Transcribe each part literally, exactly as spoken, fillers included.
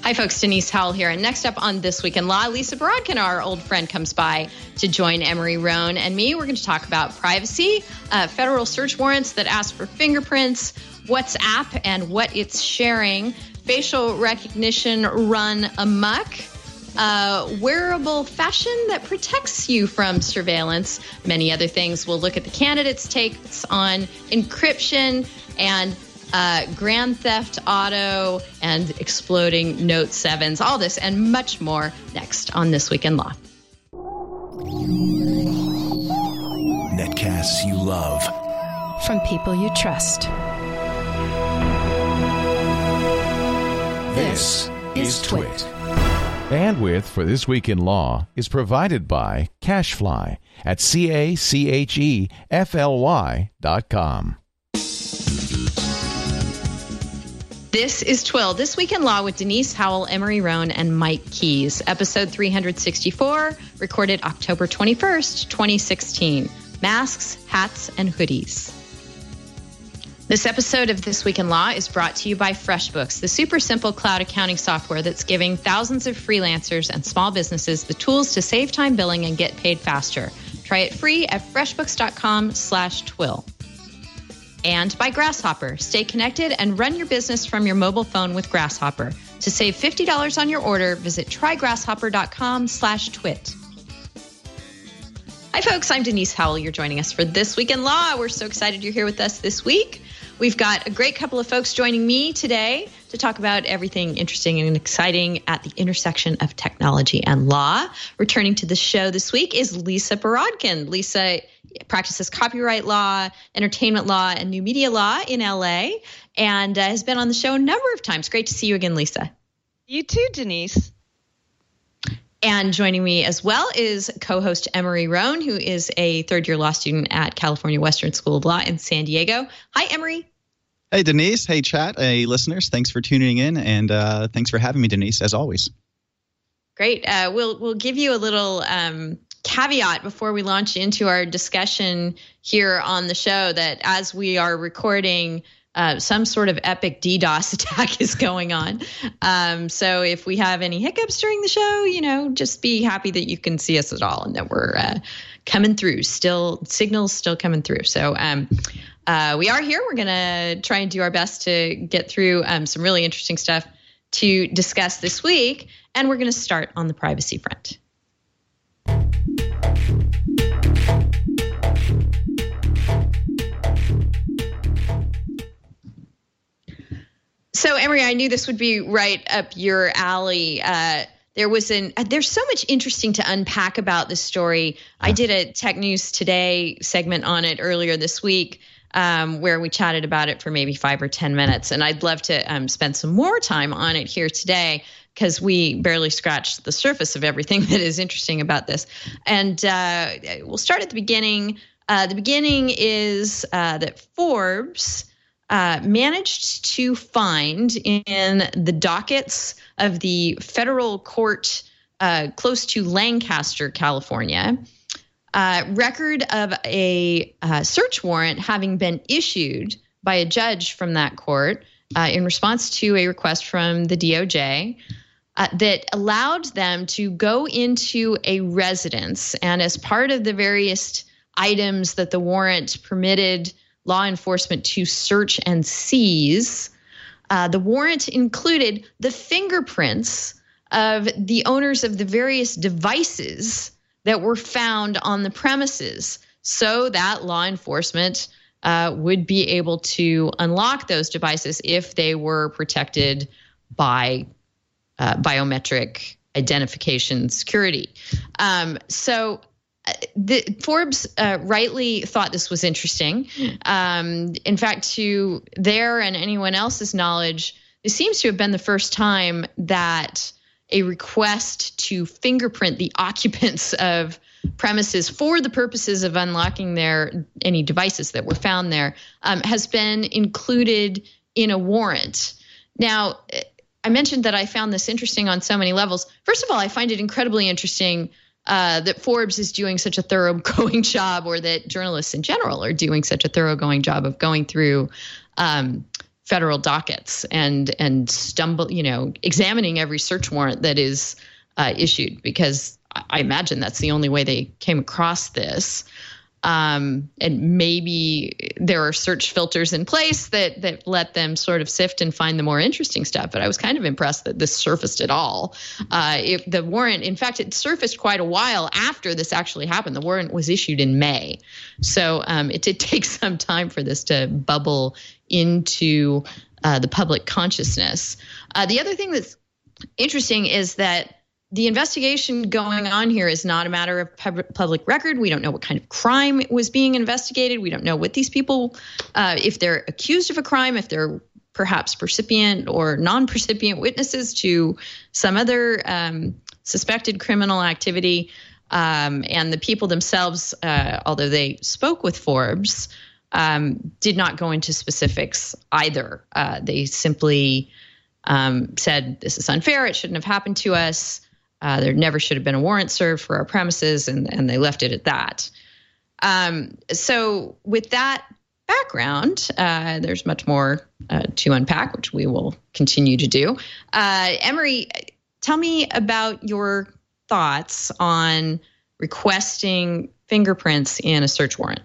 Hi, folks. Denise Howell here. And next up on This Week in Law, Lisa Borodkin, our old friend, comes by to join Emery Roan and me. We're going to talk about privacy, uh, federal search warrants that ask for fingerprints, WhatsApp and what it's sharing, facial recognition run amok, uh, wearable fashion that protects you from surveillance, many other things. We'll look at the candidates' takes on encryption and Uh, Grand Theft Auto and exploding Note sevens, all this and much more next on This Week in Law. Netcasts you love. From people you trust. This is Twit. Bandwidth for This Week in Law is provided by CacheFly at C A C H E F L Y dot com. This is Twill, This Week in Law with Denise Howell, Emery Roan, and Mike Keys. Episode three sixty-four, recorded October twenty-first, twenty sixteen. Masks, hats, and hoodies. This episode of This Week in Law is brought to you by FreshBooks, the super simple cloud accounting software that's giving thousands of freelancers and small businesses the tools to save time billing and get paid faster. Try it free at freshbooks.com slash twill. And by Grasshopper. Stay connected and run your business from your mobile phone with Grasshopper. To save fifty dollars on your order, visit trygrasshopper.com slash twit. Hi, folks. I'm Denise Howell. You're joining us for This Week in Law. We're so excited you're here with us this week. We've got a great couple of folks joining me today to talk about everything interesting and exciting at the intersection of technology and law. Returning to the show this week is Lisa Borodkin. Lisa practices copyright law, entertainment law, and new media law in L A, and uh, has been on the show a number of times. Great to see you again, Lisa. You too, Denise. And joining me as well is co-host Emery Roan, who is a third-year law student at California Western School of Law in San Diego. Hi, Emery. Hey, Denise. Hey, chat. Hey, listeners. Thanks for tuning in, and uh, thanks for having me, Denise, as always. Great. Uh, we'll we'll give you a little um, caveat before we launch into our discussion here on the show that as we are recording, uh, some sort of epic DDoS attack is going on. Um, so if we have any hiccups during the show, you know, just be happy that you can see us at all and that we're uh, coming through. Still, signals still coming through. So um, uh, we are here. We're going to try and do our best to get through um, some really interesting stuff to discuss this week. And we're going to start on the privacy front. So, Emery, I knew this would be right up your alley. Uh, there was an there's so much interesting to unpack about this story. I did a Tech News Today segment on it earlier this week, um, where we chatted about it for maybe five or ten minutes, and I'd love to um, spend some more time on it here today because we barely scratched the surface of everything that is interesting about this. And uh, we'll start at the beginning. Uh, the beginning is uh, that Forbes Uh, managed to find in the dockets of the federal court uh, close to Lancaster, California, uh, record of a uh, search warrant having been issued by a judge from that court uh, in response to a request from the D O J uh, that allowed them to go into a residence. And as part of the various items that the warrant permitted law enforcement to search and seize, uh, the warrant included the fingerprints of the owners of the various devices that were found on the premises so that law enforcement uh, would be able to unlock those devices if they were protected by uh, biometric identification security. Um, so The, Forbes uh, rightly thought this was interesting. Um, in fact, to their and anyone else's knowledge, this seems to have been the first time that a request to fingerprint the occupants of premises for the purposes of unlocking their any devices that were found there um, has been included in a warrant. Now, I mentioned that I found this interesting on so many levels. First of all, I find it incredibly interesting Uh, that Forbes is doing such a thoroughgoing job, or that journalists in general are doing such a thoroughgoing job of going through um, federal dockets and and stumble, you know, examining every search warrant that is uh, issued, because I imagine that's the only way they came across this. Um, and maybe there are search filters in place that that let them sort of sift and find the more interesting stuff. But I was kind of impressed that this surfaced at all. Uh, it, the warrant, in fact, it surfaced quite a while after this actually happened. The warrant was issued in May. So um, it did take some time for this to bubble into uh, the public consciousness. Uh, the other thing that's interesting is that the investigation going on here is not a matter of pub- public record. We don't know what kind of crime was being investigated. We don't know what these people, uh, if they're accused of a crime, if they're perhaps percipient or non-percipient witnesses to some other um, suspected criminal activity. Um, and the people themselves, uh, although they spoke with Forbes, um, did not go into specifics either. Uh, they simply um, said, this is unfair. It shouldn't have happened to us. Uh, there never should have been a warrant served for our premises, and, and they left it at that. Um, so with that background, uh, there's much more uh, to unpack, which we will continue to do. Uh, Emery, tell me about your thoughts on requesting fingerprints in a search warrant.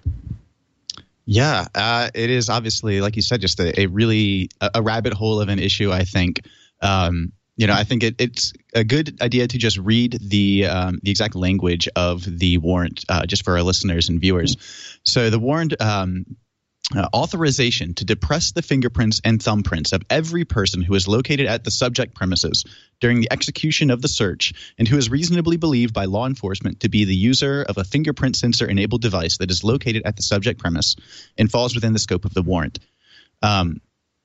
Yeah, uh, it is obviously, like you said, just a, a really a, a rabbit hole of an issue, I think. Um, You know, I think it, it's a good idea to just read the um, the exact language of the warrant, uh, just for our listeners and viewers. So the warrant um, uh, authorization to depress the fingerprints and thumbprints of every person who is located at the subject premises during the execution of the search and who is reasonably believed by law enforcement to be the user of a fingerprint sensor-enabled device that is located at the subject premise and falls within the scope of the warrant. Um,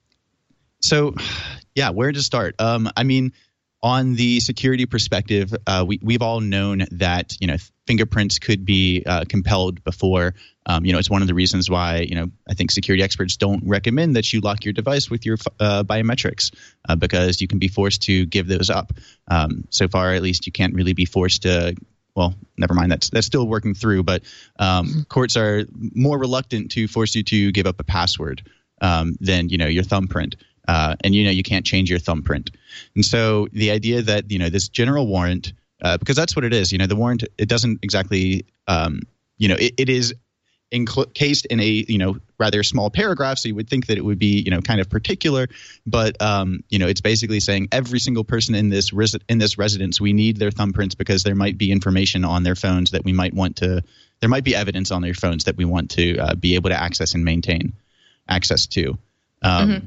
so... Yeah, where to start? Um, I mean, on the security perspective, uh, we, we've all known that, you know, fingerprints could be uh, compelled before. Um, you know, it's one of the reasons why, you know, I think security experts don't recommend that you lock your device with your uh, biometrics uh, because you can be forced to give those up. Um, so far, at least, you can't really be forced to. Well, never mind. That's that's still working through. But um, courts are more reluctant to force you to give up a password um, than, you know, your thumbprint. Uh, and, you know, you can't change your thumbprint. And so the idea that, you know, this general warrant, uh, because that's what it is, you know, the warrant, it doesn't exactly, um, you know, it, it is encased in a, you know, rather small paragraph. So you would think that it would be, you know, kind of particular. But, um, you know, it's basically saying every single person in this res- in this residence, we need their thumbprints because there might be information on their phones that we might want to, there might be evidence on their phones that we want to uh, be able to access and maintain access to. Um mm-hmm.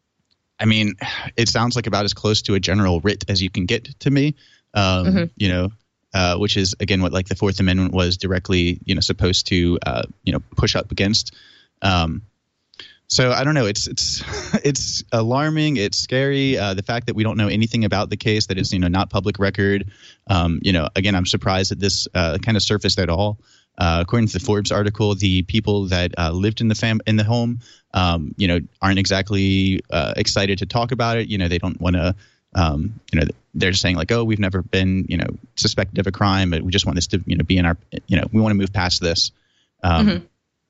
I mean, it sounds like about as close to a general writ as you can get to me, um, mm-hmm. you know, uh, which is, again, what like the Fourth Amendment was directly, you know, supposed to, uh, you know, push up against. Um, so I don't know. It's it's it's alarming. It's scary. Uh, the fact that we don't know anything about the case, that it's, you know, not public record. Um, you know, again, I'm surprised that this uh, kind of surfaced at all. Uh, according to the Forbes article, the people that uh, lived in the fam- in the home, um, you know, aren't exactly uh, excited to talk about it. You know, they don't want to, um, you know, they're just saying like, oh, we've never been, you know, suspected of a crime, but we just want this to, you know, be in our, you know, we want to move past this. Um, mm-hmm.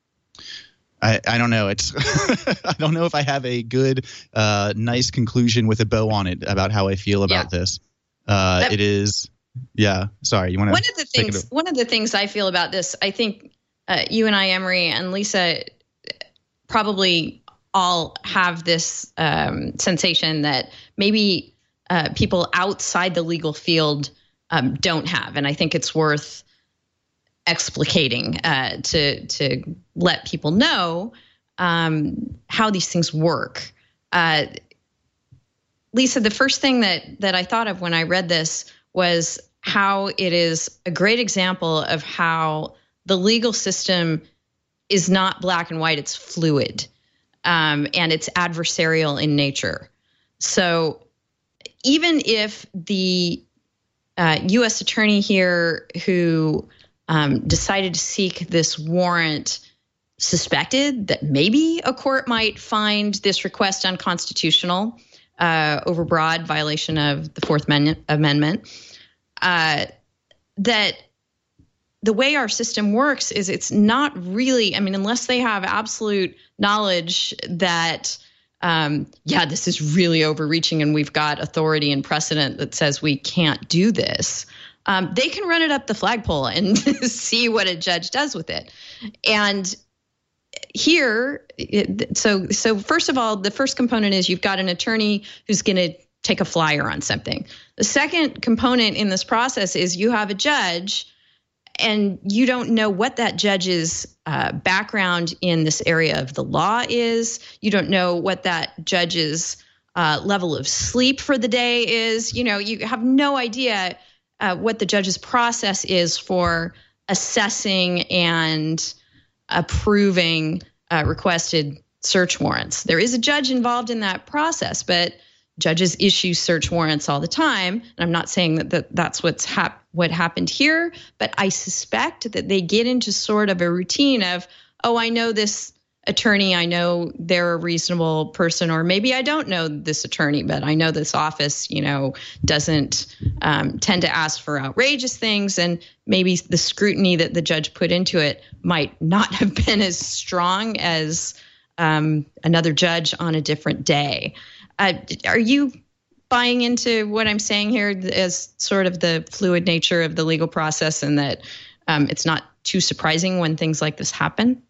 I, I don't know. It's I don't know if I have a good, uh, nice conclusion with a bow on it about how I feel about yeah. this. Uh, that- it is. Yeah. Sorry. You want to? One of the things. One of the things I feel about this, I think uh, you and I, Emery and Lisa, probably all have this um, sensation that maybe uh, people outside the legal field um, don't have, and I think it's worth explicating uh, to to let people know um, how these things work. Uh, Lisa, the first thing that that I thought of when I read this was how it is a great example of how the legal system is not black and white, it's fluid, um, and it's adversarial in nature. So even if the uh, U S attorney here who um, decided to seek this warrant suspected that maybe a court might find this request unconstitutional, uh, overbroad violation of the Fourth Amendment, Uh, that the way our system works is it's not really, I mean, unless they have absolute knowledge that um, yeah, this is really overreaching and we've got authority and precedent that says we can't do this, um, they can run it up the flagpole and see what a judge does with it. And here, it, so so first of all, the first component is you've got an attorney who's going to take a flyer on something. The second component in this process is you have a judge and you don't know what that judge's uh, background in this area of the law is. You don't know what that judge's uh, level of sleep for the day is. You know, you have no idea uh, what the judge's process is for assessing and approving uh, requested search warrants. There is a judge involved in that process, but judges issue search warrants all the time. And I'm not saying that, that that's what's hap- what happened here, but I suspect that they get into sort of a routine of, oh, I know this attorney, I know they're a reasonable person, or maybe I don't know this attorney, but I know this office, you know, doesn't um, tend to ask for outrageous things. And maybe the scrutiny that the judge put into it might not have been as strong as um, another judge on a different day. Uh, are you buying into what I'm saying here as sort of the fluid nature of the legal process and that um, it's not too surprising when things like this happen?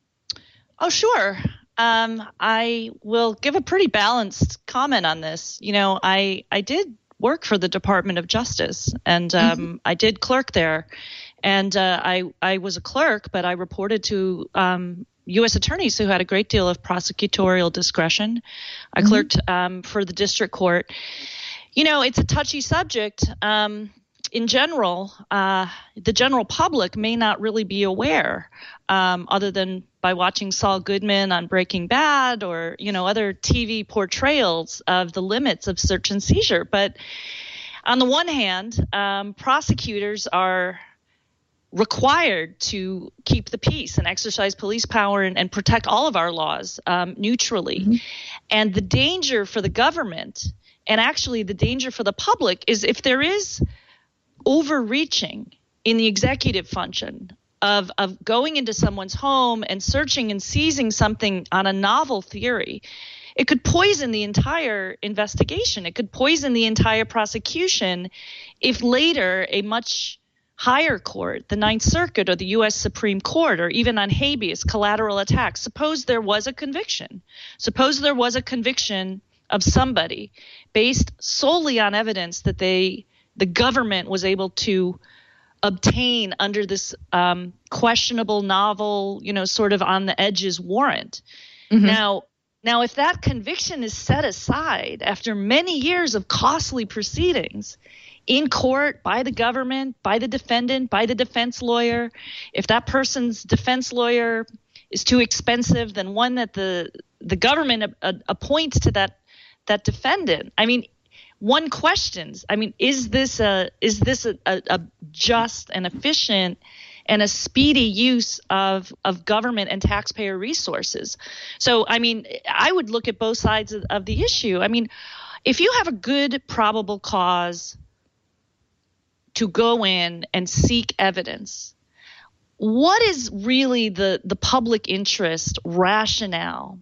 Oh, sure. Um, I will give a pretty balanced comment on this. You know, I, I did work for the Department of Justice and um, mm-hmm. I did clerk there. And uh, I, I was a clerk, but I reported to um, U S attorneys who had a great deal of prosecutorial discretion. I mm-hmm. clerked um, for the district court. You know, it's a touchy subject. Um, in general, uh, the general public may not really be aware, um, other than by watching Saul Goodman on Breaking Bad or, you know, other T V portrayals of the limits of search and seizure. But on the one hand, um, prosecutors are required to keep the peace and exercise police power and, and protect all of our laws um, neutrally. Mm-hmm. And the danger for the government and actually the danger for the public is if there is overreaching in the executive function of, of going into someone's home and searching and seizing something on a novel theory, it could poison the entire investigation. It could poison the entire prosecution if later a much higher court, the Ninth Circuit or the U S Supreme Court, or even on habeas collateral attacks, suppose there was a conviction. Suppose there was a conviction of somebody based solely on evidence that they, the government was able to obtain under this um, questionable, novel, you know, sort of on the edges warrant. Mm-hmm. Now, now, if that conviction is set aside after many years of costly proceedings, in court, by the government, by the defendant, by the defense lawyer, if that person's defense lawyer is too expensive, then one that the the government a, a, appoints to that that defendant. I mean, one questions. I mean, is this a is this a, a, a just and efficient and a speedy use of of government and taxpayer resources? So, I mean, I would look at both sides of, of the issue. I mean, if you have a good probable cause to go in and seek evidence, what is really the, the public interest rationale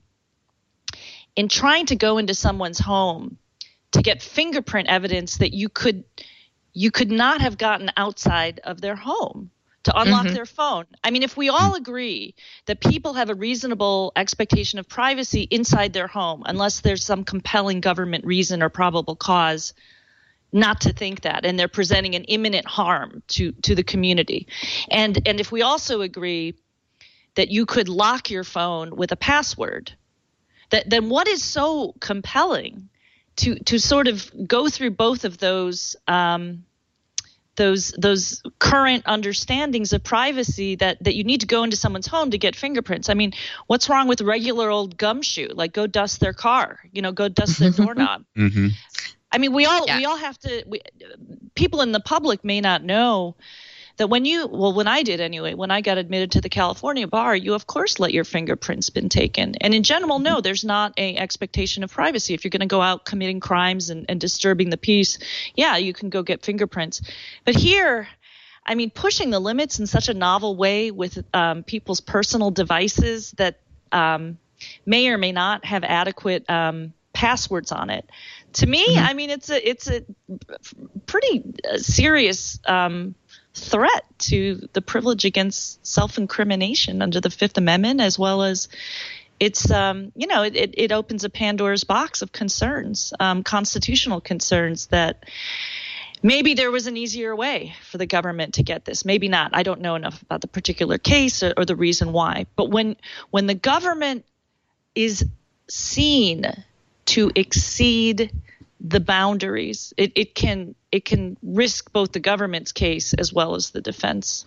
in trying to go into someone's home to get fingerprint evidence that you could you could not have gotten outside of their home to unlock mm-hmm. their phone? I mean, if we all agree that people have a reasonable expectation of privacy inside their home, unless there's some compelling government reason or probable cause not to think that, and they're presenting an imminent harm to, to the community. And and if we also agree that you could lock your phone with a password, that then what is so compelling to to sort of go through both of those um, those those current understandings of privacy that that you need to go into someone's home to get fingerprints? I mean, what's wrong with regular old gumshoe? Like, go dust their car, you know, go dust their doorknob. Mm-hmm. I mean, we all yeah. we all have to. We, people in the public may not know that when you, well, when I did anyway, when I got admitted to the California bar, you of course let your fingerprints been taken. And in general, no, there's not a expectation of privacy. If you're going to go out committing crimes and, and disturbing the peace, yeah, you can go get fingerprints. But here, I mean, pushing the limits in such a novel way with um, people's personal devices that. Um, may or may not have adequate um, passwords on it. To me, mm-hmm. I mean, it's a it's a pretty serious um, threat to the privilege against self-incrimination under the Fifth Amendment, as well as it's um, you know it, it, it opens a Pandora's box of concerns, um, constitutional concerns that maybe there was an easier way for the government to get this. Maybe not. I don't know enough about the particular case or, or the reason why. But when when the government is seen to exceed the boundaries, it, it can it can risk both the government's case as well as the defense.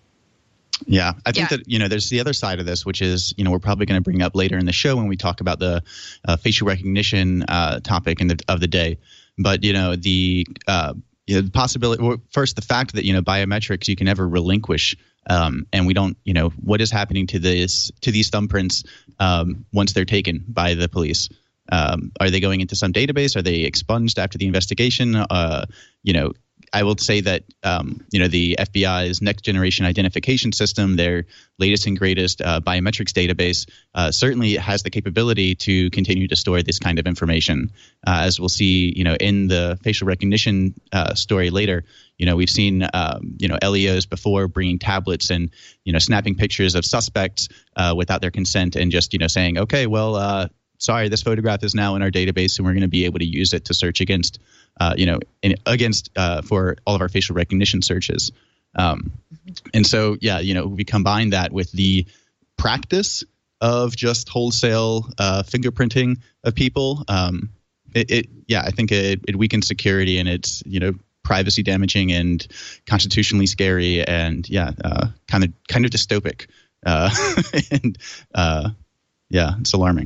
Yeah, I think yeah. that, you know, there's the other side of this, which is, you know, we're probably going to bring up later in the show when we talk about the uh, facial recognition uh, topic in the, of the day. But, you know, the uh, you know, the possibility, well, first, the fact that, you know, biometrics you can never relinquish. Um, and we don't, you know, what is happening to this to these thumbprints um, once they're taken by the police? Um, are they going into some database? Are they expunged after the investigation? Uh, you know, I will say that, um, you know, the F B I's next generation identification system, their latest and greatest uh, biometrics database, uh, certainly has the capability to continue to store this kind of information. Uh, as we'll see, you know, in the facial recognition uh, story later, you know, we've seen, um, you know, L E Os before bringing tablets and, you know, snapping pictures of suspects uh, without their consent and just, you know, saying, OK, well, uh, sorry, this photograph is now in our database and we're going to be able to use it to search against, uh, you know, in, against uh, for all of our facial recognition searches. Um, and so, yeah, you know, we combine that with the practice of just wholesale uh, fingerprinting of people. Um, it, it, yeah, I think it, it weakens security and it's, you know, privacy damaging and constitutionally scary and, yeah, uh, kind of kind of dystopic. Uh, and, uh, yeah, it's alarming.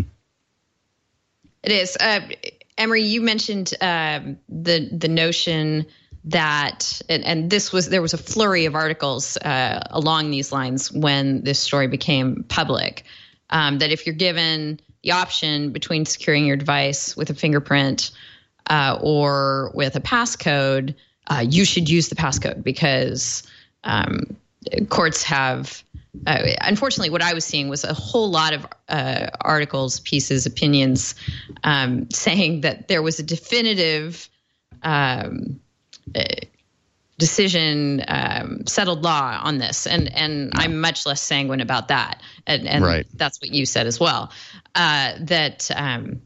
It is. Uh, Emory, you mentioned um, the the notion that, and, and this was, there was a flurry of articles uh, along these lines when this story became public, um, that if you're given the option between securing your device with a fingerprint uh, or with a passcode, uh, you should use the passcode because um, courts have. Uh, unfortunately, what I was seeing was a whole lot of uh, articles, pieces, opinions um, saying that there was a definitive um, uh, decision, um, settled law on this. And and I'm much less sanguine about that. And, and right. That's what you said as well, uh, that um,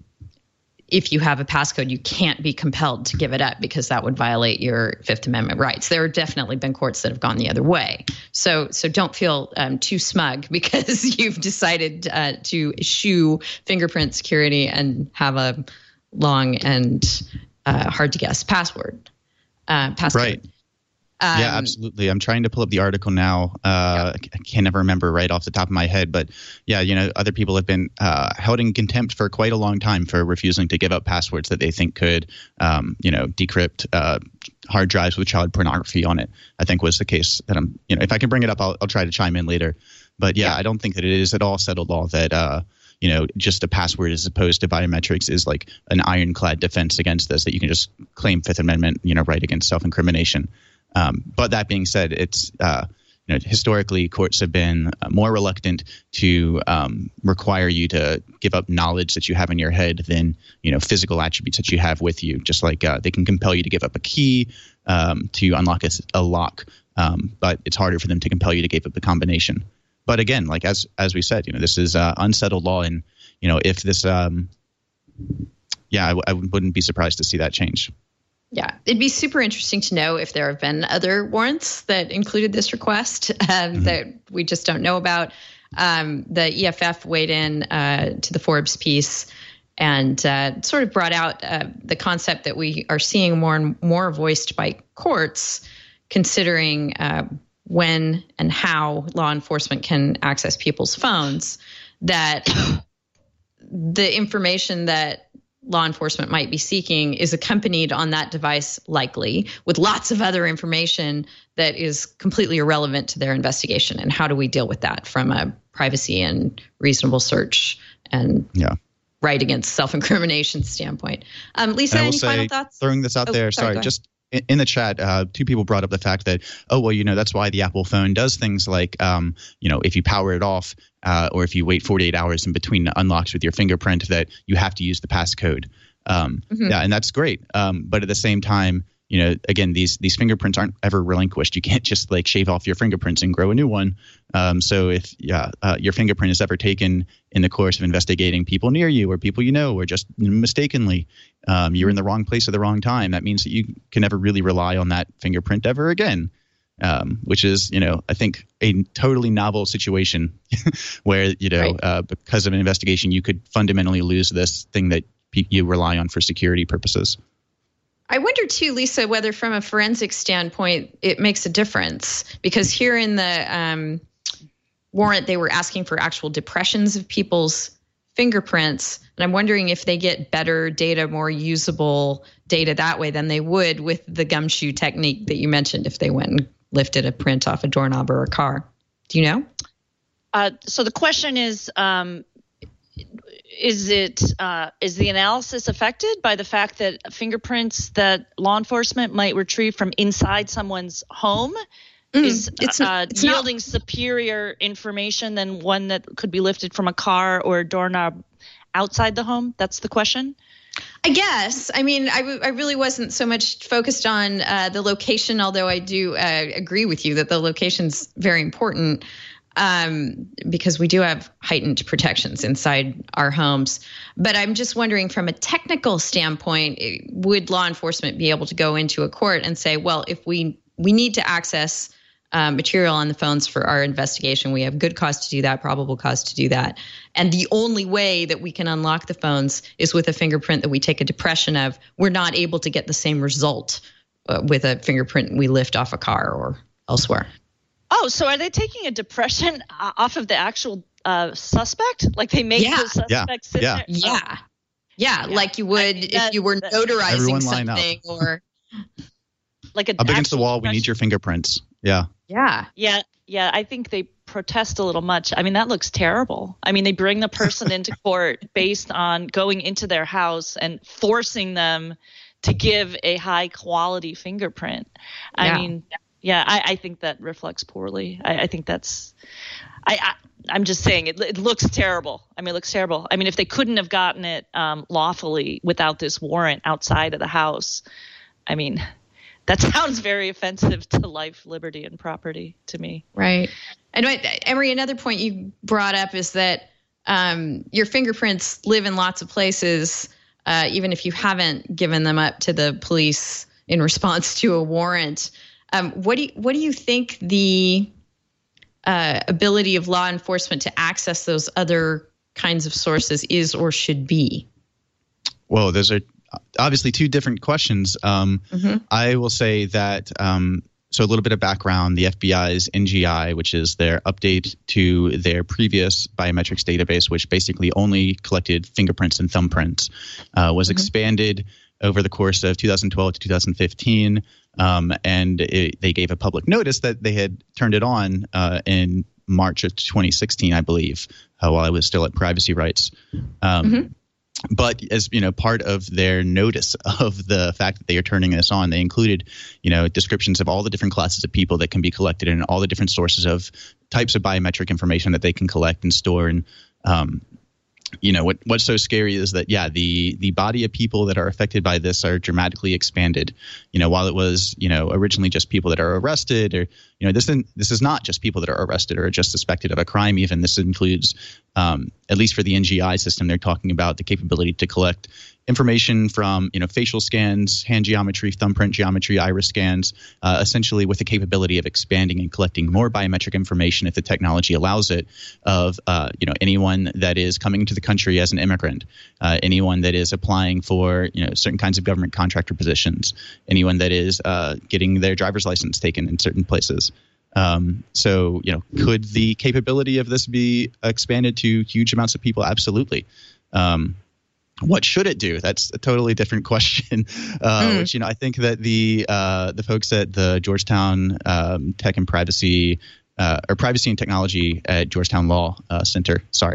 if you have a passcode, you can't be compelled to give it up because that would violate your Fifth Amendment rights. There have definitely been courts that have gone the other way. So so don't feel um, too smug because you've decided uh, to eschew fingerprint security and have a long and uh, hard to guess password. Uh, passcode. Right. Um, yeah, absolutely. I'm trying to pull up the article now. Uh, yeah. I can never remember right off the top of my head. But yeah, you know, other people have been uh, held in contempt for quite a long time for refusing to give up passwords that they think could, um, you know, decrypt uh, hard drives with child pornography on it, I think was the case that I'm, you know, if I can bring it up, I'll, I'll try to chime in later. But yeah, yeah, I don't think that it is at all settled law that, uh, you know, just a password as opposed to biometrics is like an ironclad defense against this, that you can just claim Fifth Amendment, you know, right against self-incrimination. Um, but that being said, it's uh, you know, historically courts have been uh, more reluctant to um, require you to give up knowledge that you have in your head than, you know, physical attributes that you have with you. Just like uh, they can compel you to give up a key um, to unlock a, a lock, um, but it's harder for them to compel you to give up the combination. But again, like as as we said, you know, this is uh, unsettled law, and you know, if this, um, yeah, I, w- I wouldn't be surprised to see that change. Yeah, it'd be super interesting to know if there have been other warrants that included this request um, mm-hmm. that we just don't know about. Um, the E F F weighed in uh, to the Forbes piece and uh, sort of brought out uh, the concept that we are seeing more and more voiced by courts, considering uh, when and how law enforcement can access people's phones, that the information that law enforcement might be seeking is accompanied on that device, likely with lots of other information that is completely irrelevant to their investigation. And how do we deal with that from a privacy and reasonable search and yeah. right against self-incrimination standpoint? Um, Lisa, any say, final thoughts? Throwing this out oh, there, sorry, sorry just in, in the chat, uh, two people brought up the fact that, oh, well, you know, that's why the Apple phone does things like, um, you know, if you power it off uh, or if you wait forty-eight hours in between unlocks with your fingerprint, that you have to use the passcode. Um, mm-hmm. Yeah, and that's great. Um, but at the same time, you know, again, these these fingerprints aren't ever relinquished. You can't just like shave off your fingerprints and grow a new one. Um, so if yeah, uh, your fingerprint is ever taken in the course of investigating people near you or people you know, or just mistakenly, um, you're in the wrong place at the wrong time, that means that you can never really rely on that fingerprint ever again. Um, which is, you know, I think a totally novel situation where, you know, right. uh, because of an investigation, you could fundamentally lose this thing that pe- you rely on for security purposes. I wonder, too, Lisa, whether from a forensic standpoint, it makes a difference, because here in the um, warrant, they were asking for actual depressions of people's fingerprints. And I'm wondering if they get better data, more usable data that way than they would with the gumshoe technique that you mentioned if they went and lifted a print off a doorknob or a car. Do you know? Uh, so the question is, um, Is it uh, is the analysis affected by the fact that fingerprints that law enforcement might retrieve from inside someone's home mm, is it's, uh, it's yielding not. superior information than one that could be lifted from a car or a doorknob outside the home? That's the question. I guess. I mean, I, w- I really wasn't so much focused on uh, the location, although I do uh, agree with you that the location's very important. Um, because we do have heightened protections inside our homes. But I'm just wondering, from a technical standpoint, would law enforcement be able to go into a court and say, well, if we we need to access uh, material on the phones for our investigation, we have good cause to do that, probable cause to do that. And the only way that we can unlock the phones is with a fingerprint that we take a depression of. We're not able to get the same result uh, with a fingerprint we lift off a car or elsewhere. Oh, so are they taking a depression off of the actual uh, suspect? Like they make yeah. the suspect yeah. sit yeah. there? Yeah. Oh. yeah. Yeah, like you would I mean, that, if you were that, notarizing something or like a up against the wall, depression. We need your fingerprints. Yeah. Yeah. Yeah. Yeah. I think they protest a little much. I mean, that looks terrible. I mean, they bring the person into court based on going into their house and forcing them to give a high quality fingerprint. I yeah. mean, Yeah, I, I think that reflects poorly. I, I think that's, I, I, I'm just saying it, it looks terrible. I mean, it looks terrible. I mean, if they couldn't have gotten it um, lawfully without this warrant outside of the house, I mean, that sounds very offensive to life, liberty, and property to me. Right. And Emery, another point you brought up is that um, your fingerprints live in lots of places, uh, even if you haven't given them up to the police in response to a warrant. Um, what do you, what do you think the uh, ability of law enforcement to access those other kinds of sources is or should be? Well, those are obviously two different questions. Um, mm-hmm. I will say that, um, so a little bit of background, the F B I's N G I, which is their update to their previous biometrics database, which basically only collected fingerprints and thumbprints, uh, was mm-hmm. expanded over the course of two thousand twelve to two thousand fifteen. Um, and it, they gave a public notice that they had turned it on uh, in March of twenty sixteen, I believe, uh, while I was still at Privacy Rights. Um, mm-hmm. But as you know, part of their notice of the fact that they are turning this on, they included, you know, descriptions of all the different classes of people that can be collected and all the different sources of types of biometric information that they can collect and store. And um, you know, what what's so scary is that, yeah, the the body of people that are affected by this are dramatically expanded. You know, while it was, you know, originally just people that are arrested, or, you know, this isn't, this is not just people that are arrested or just suspected of a crime even. This includes, um, at least for the N G I system, they're talking about the capability to collect information from, you know, facial scans, hand geometry, thumbprint geometry, iris scans, uh, essentially with the capability of expanding and collecting more biometric information if the technology allows it, of, uh, you know, anyone that is coming to the country as an immigrant, uh, anyone that is applying for, you know, certain kinds of government contractor positions, anyone that is uh, getting their driver's license taken in certain places. Um, so, you know, could the capability of this be expanded to huge amounts of people? Absolutely. Um, What should it do? That's a totally different question. Uh, mm. Which, you know, I think that the uh, the folks at the Georgetown um, Tech and Privacy uh, or Privacy and Technology at Georgetown Law uh, Center, sorry,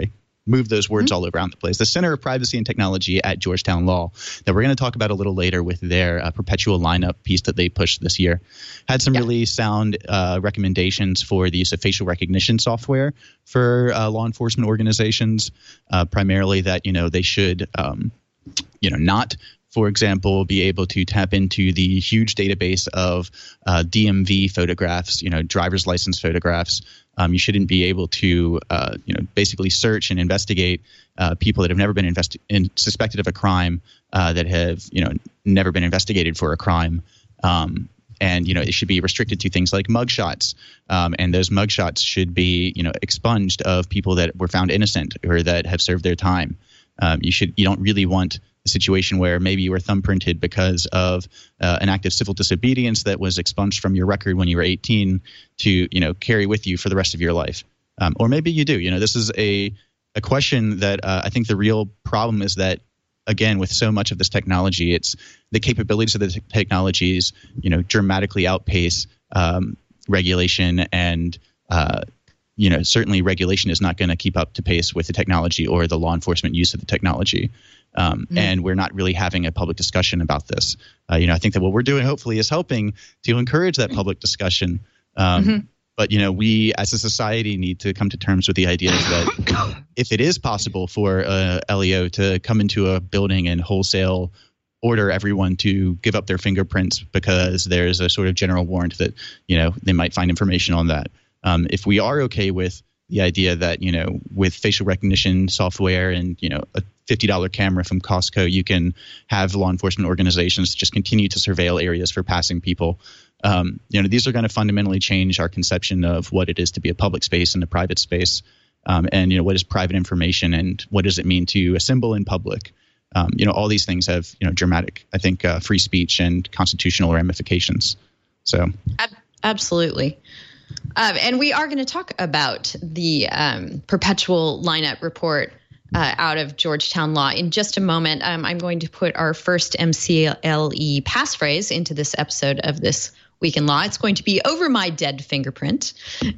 move those words mm-hmm. all around the place. The Center of Privacy and Technology at Georgetown Law, that we're going to talk about a little later with their uh, perpetual lineup piece that they pushed this year, had some yeah. really sound uh, recommendations for the use of facial recognition software for uh, law enforcement organizations, uh, primarily that, you know, they should, um, you know, not, for example, be able to tap into the huge database of uh, D M V photographs, you know, driver's license photographs. Um, you shouldn't be able to, uh, you know, basically search and investigate uh, people that have never been investi- in, suspected of a crime, uh, that have, you know, never been investigated for a crime. Um, and, you know, it should be restricted to things like mugshots. Um, and those mugshots should be, you know, expunged of people that were found innocent or that have served their time. Um, you should, you don't really want a situation where maybe you were thumbprinted because of uh, an act of civil disobedience that was expunged from your record when you were eighteen to, you know, carry with you for the rest of your life. Um, or maybe you do. You know, this is a, a question that uh, I think the real problem is that, again, with so much of this technology, it's the capabilities of the t- technologies, you know, dramatically outpace um, regulation and, uh, you know, certainly regulation is not going to keep up to pace with the technology or the law enforcement use of the technology. Um, mm-hmm. And we're not really having a public discussion about this. Uh, you know, I think that what we're doing hopefully is helping to encourage that public discussion. Um, mm-hmm. But, you know, we as a society need to come to terms with the idea that if it is possible for uh, L E O to come into a building and wholesale order everyone to give up their fingerprints because there's a sort of general warrant that, you know, they might find information on that. Um, if we are okay with the idea that, you know, with facial recognition software and, you know, a fifty dollars camera from Costco, you can have law enforcement organizations just continue to surveil areas for passing people. Um, you know, these are going to fundamentally change our conception of what it is to be a public space and a private space. Um, and, you know, what is private information and what does it mean to assemble in public? Um, you know, all these things have, you know, dramatic, I think, uh, free speech and constitutional ramifications. So. Absolutely. Um, and we are going to talk about the um, perpetual lineup report uh, out of Georgetown Law in just a moment. Um, I'm going to put our first M C L E passphrase into this episode of This Week in Law. It's going to be over my dead fingerprint.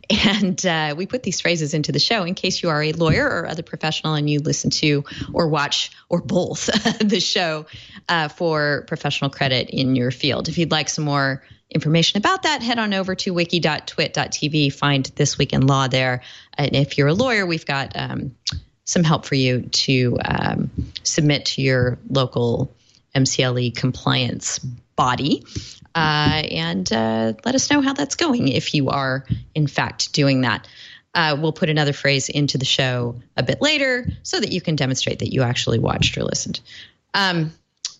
And uh, we put these phrases into the show in case you are a lawyer or other professional and you listen to or watch or both the show uh, for professional credit in your field. If you'd like some more information about that, head on over to wiki dot twit dot t v. Find This Week in Law there. And if you're a lawyer, we've got um, some help for you to um, submit to your local M C L E compliance body. Uh, and uh, let us know how that's going if you are, in fact, doing that. Uh, we'll put another phrase into the show a bit later so that you can demonstrate that you actually watched or listened. Um,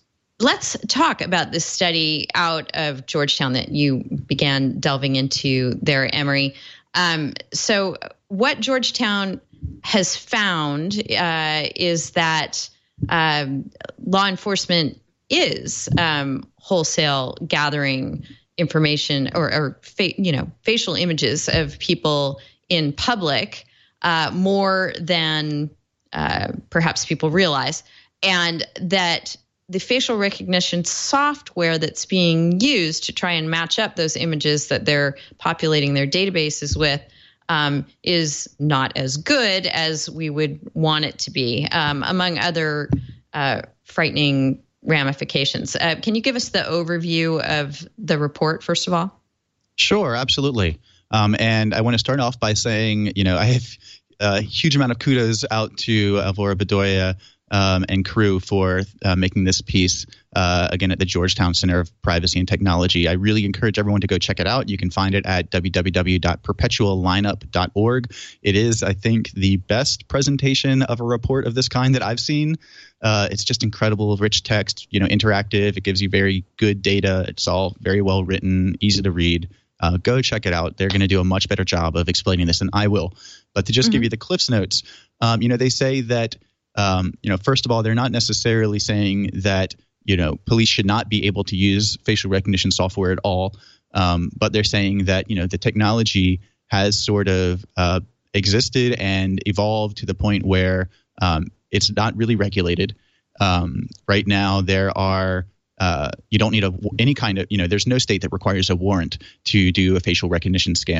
Let's talk about this study out of Georgetown that you began delving into there, Emory. Um, so what Georgetown has found uh, is that um, law enforcement is um, wholesale gathering information or, or fa- you know, facial images of people in public uh, more than uh, perhaps people realize, and that the facial recognition software that's being used to try and match up those images that they're populating their databases with um, is not as good as we would want it to be, um, among other uh, frightening ramifications. Uh, can you give us the overview of the report, first of all? Sure, absolutely. Um, and I want to start off by saying, you know, I have a huge amount of kudos out to Alvaro Bedoya Um, and crew for uh, making this piece, uh, again, at the Georgetown Center of Privacy and Technology. I really encourage everyone to go check it out. You can find it at w w w dot perpetual lineup dot org. It is, I think, the best presentation of a report of this kind that I've seen. Uh, it's just incredible, rich text, you know, interactive. It gives you very good data. It's all very well written, easy to read. Uh, go check it out. They're going to do a much better job of explaining this than I will. But to just mm-hmm. give you the Cliff's Notes, um, you know, they say that Um, you know, first of all, they're not necessarily saying that, you know, police should not be able to use facial recognition software at all. Um, but they're saying that, you know, the technology has sort of uh, existed and evolved to the point where um, it's not really regulated. Um, right now, there are uh, you don't need a, any kind of, you know, there's no state that requires a warrant to do a facial recognition scan.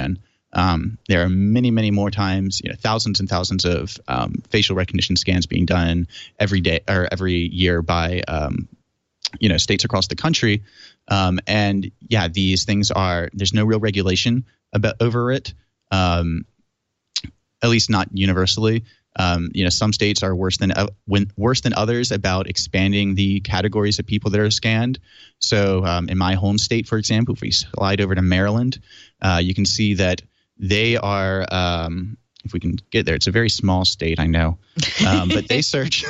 Um, there are many, many more times, you know, thousands and thousands of um, facial recognition scans being done every day or every year by, um, you know, states across the country. Um, and yeah, these things are, there's no real regulation about over it, um, at least not universally. Um, you know, some states are worse than uh, when, worse than others about expanding the categories of people that are scanned. So um, in my home state, for example, if we slide over to Maryland, uh, you can see that they are, um, if we can get there, it's a very small state, I know, um, but they search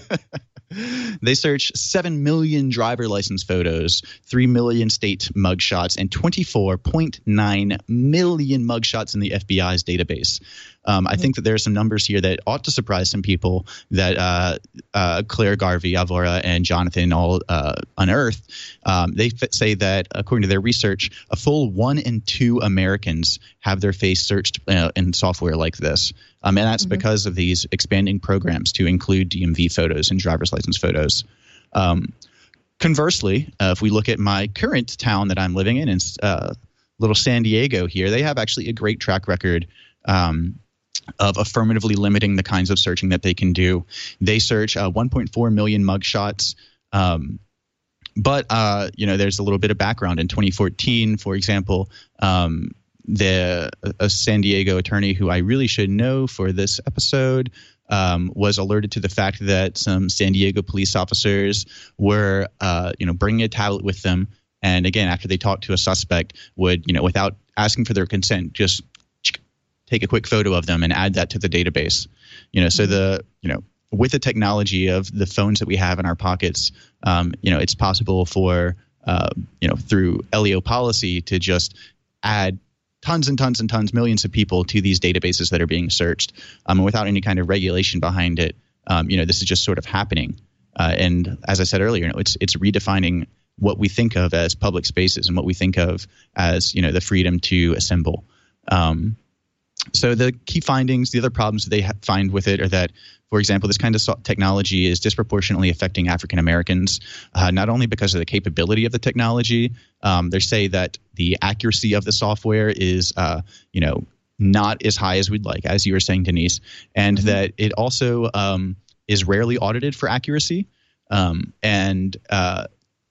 they search seven million driver license photos, three million state mugshots, and twenty-four point nine million mugshots in the F B I's database. Um, I think that there are some numbers here that ought to surprise some people that uh, uh, Claire Garvey, Alvora, and Jonathan all uh, unearthed. Um, they f- say that, according to their research, a full one in two Americans have their face searched uh, in software like this. Um, and that's mm-hmm. because of these expanding programs to include D M V photos and driver's license photos. Um, conversely, uh, if we look at my current town that I'm living in, in uh, little San Diego here, they have actually a great track record um, of affirmatively limiting the kinds of searching that they can do. They search uh, one point four million mugshots. Um, but, uh, you know, there's a little bit of background. In twenty fourteen, for example, um, the a San Diego attorney who I really should know for this episode um, was alerted to the fact that some San Diego police officers were, uh, you know, bringing a tablet with them. And again, after they talked to a suspect, would, you know, without asking for their consent, just take a quick photo of them and add that to the database. You know, so the, you know, with the technology of the phones that we have in our pockets, um, you know, it's possible for, uh, you know, through L E O policy to just add tons and tons and tons, millions of people to these databases that are being searched, um, without any kind of regulation behind it. Um, you know, this is just sort of happening. Uh, and as I said earlier, you know, it's it's redefining what we think of as public spaces and what we think of as, you know, the freedom to assemble. Um, so the key findings, the other problems that they ha- find with it are that, for example, this kind of so- technology is disproportionately affecting African Americans, uh, not only because of the capability of the technology. Um, they say that the accuracy of the software is, uh, you know, not as high as we'd like, as you were saying, Denise, and mm-hmm. that it also um, is rarely audited for accuracy, um, and uh,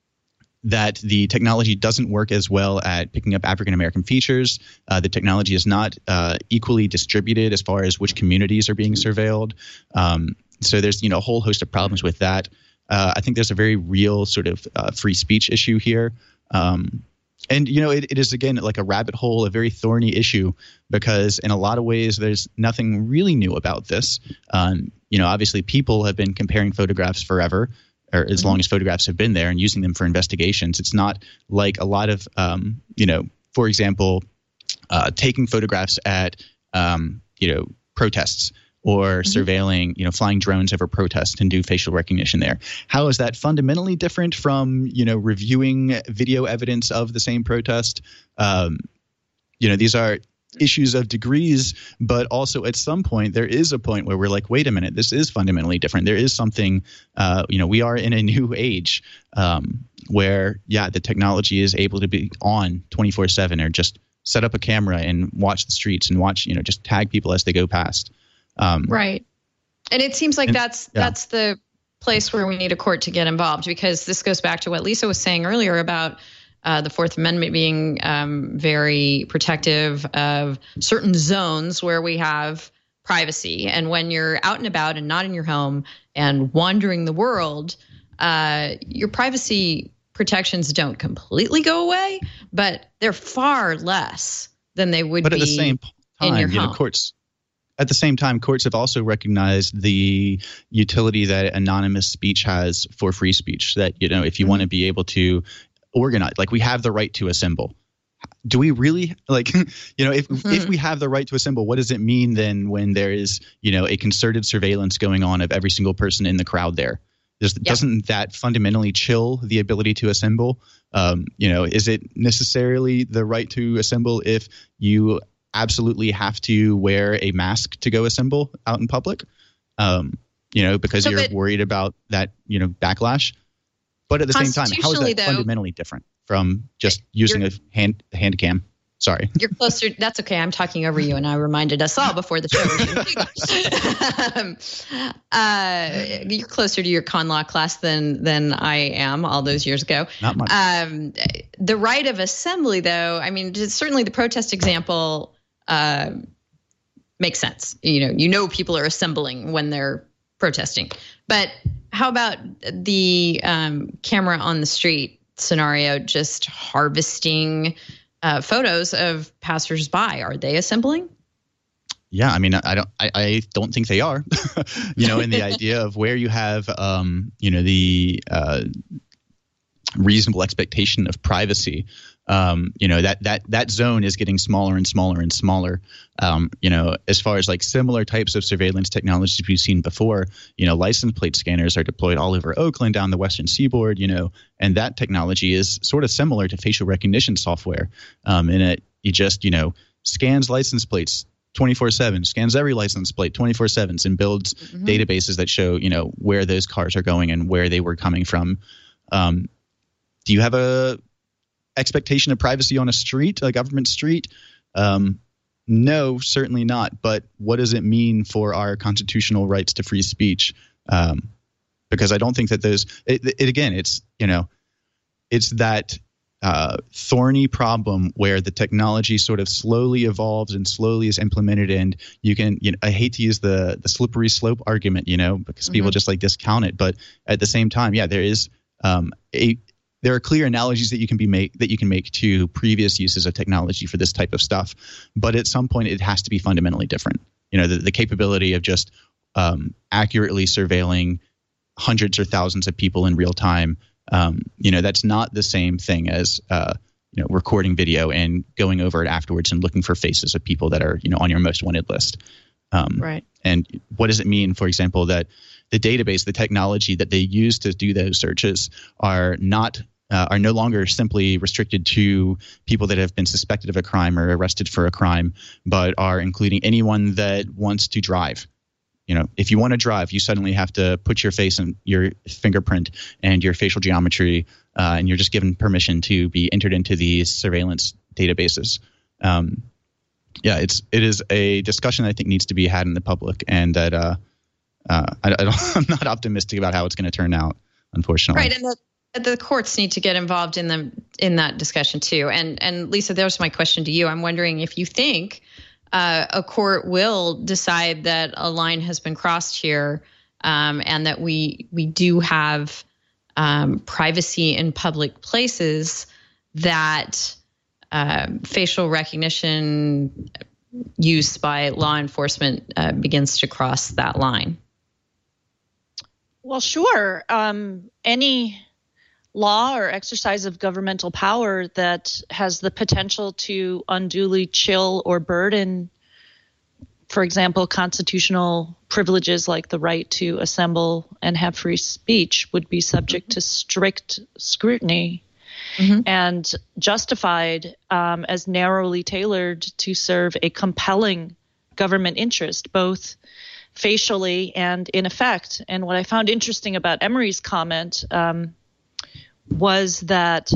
that the technology doesn't work as well at picking up African American features. Uh, the technology is not uh, equally distributed as far as which communities are being surveilled. Um, so there's, you know, a whole host of problems with that. Uh, I think there's a very real sort of uh, free speech issue here. Um, and, you know, it, it is, again, like a rabbit hole, a very thorny issue, because in a lot of ways, there's nothing really new about this. Um, you know, obviously, people have been comparing photographs forever, or as long as photographs have been there, and using them for investigations. It's not like a lot of, um, you know, for example, uh, taking photographs at, um, you know, protests or mm-hmm. surveilling, you know, flying drones over protests and do facial recognition there. How is that fundamentally different from, you know, reviewing video evidence of the same protest? Um, you know, these are issues of degrees, but also at some point there is a point where we're like, wait a minute, this is fundamentally different. There is something, uh, you know, we are in a new age um, where, yeah, the technology is able to be on twenty-four seven, or just set up a camera and watch the streets and watch, you know, just tag people as they go past. Um, right. And it seems like and, that's yeah. that's the place where we need a court to get involved, because this goes back to what Lisa was saying earlier about Uh, the Fourth Amendment being um, very protective of certain zones where we have privacy. And when you're out and about and not in your home and wandering the world, uh, your privacy protections don't completely go away, but they're far less than they would but be at the same time, in your you home. know, courts. At the same time, courts have also recognized the utility that anonymous speech has for free speech. That, you know, if you mm-hmm. want to be able to organize, like, we have the right to assemble. Do we really, like, you know, if mm-hmm. if we have the right to assemble, what does it mean then when there is, you know, a concerted surveillance going on of every single person in the crowd there? Does, yeah. Doesn't that fundamentally chill the ability to assemble? Um, you know, is it necessarily the right to assemble if you absolutely have to wear a mask to go assemble out in public? Um, you know, because so, you're but, worried about that, you know, backlash. But at the same time, how is that though, fundamentally different from just you're, using a hand hand cam? Sorry. You're closer. That's okay. I'm talking over you, and I reminded us all before the show. um, uh, you're closer to your con law class than than I am all those years ago. Not much. Um, the right of assembly, though, I mean, certainly the protest example uh, makes sense. You know, you know, people are assembling when they're protesting. But how about the um, camera on the street scenario, just harvesting Uh, photos of passersby? Are they assembling? Yeah, I mean, I don't, I, I don't think they are. You know, in the idea of where you have, um, you know, the uh, reasonable expectation of privacy. Um, you know, that that that zone is getting smaller and smaller and smaller. Um, you know, as far as like similar types of surveillance technologies we've seen before, you know, license plate scanners are deployed all over Oakland, down the western seaboard, you know, and that technology is sort of similar to facial recognition software. Um, in it, you just, you know, scans license plates twenty-four seven, scans every license plate twenty-four seven, and builds mm-hmm. databases that show, you know, where those cars are going and where they were coming from. Um, do you have a expectation of privacy on a street, a government street? Um, no, certainly not. But what does it mean for our constitutional rights to free speech? Um, because I don't think that those, it, it again, it's, you know, it's that uh, thorny problem where the technology sort of slowly evolves and slowly is implemented. And you can, you know, I hate to use the the slippery slope argument, you know, because mm-hmm. people just like discount it. But at the same time, yeah, there is um, a, There are clear analogies that you can be make that you can make to previous uses of technology for this type of stuff, but at some point it has to be fundamentally different. You know, the, the capability of just um, accurately surveilling hundreds or thousands of people in real time. Um, you know, that's not the same thing as uh, you know, recording video and going over it afterwards and looking for faces of people that are, you know, on your most wanted list. Um, right. And what does it mean, for example, that the database, the technology that they use to do those searches are not Uh, are no longer simply restricted to people that have been suspected of a crime or arrested for a crime, but are including anyone that wants to drive. You know, if you want to drive, you suddenly have to put your face and your fingerprint and your facial geometry, uh, and you're just given permission to be entered into these surveillance databases. Um, yeah, it's it is a discussion I think needs to be had in the public, and that uh, uh, I, I don't, I'm not optimistic about how it's going to turn out, unfortunately. Right, and the The courts need to get involved in the in that discussion too. And and Lisa, there's my question to you. I'm wondering if you think uh, a court will decide that a line has been crossed here, um, and that we we do have um, privacy in public places, that uh, facial recognition use by law enforcement uh, begins to cross that line. Well, sure. Um, any law or exercise of governmental power that has the potential to unduly chill or burden, for example, constitutional privileges like the right to assemble and have free speech, would be subject mm-hmm. to strict scrutiny mm-hmm. and justified um, as narrowly tailored to serve a compelling government interest, both facially and in effect. And what I found interesting about Emery's comment um, was that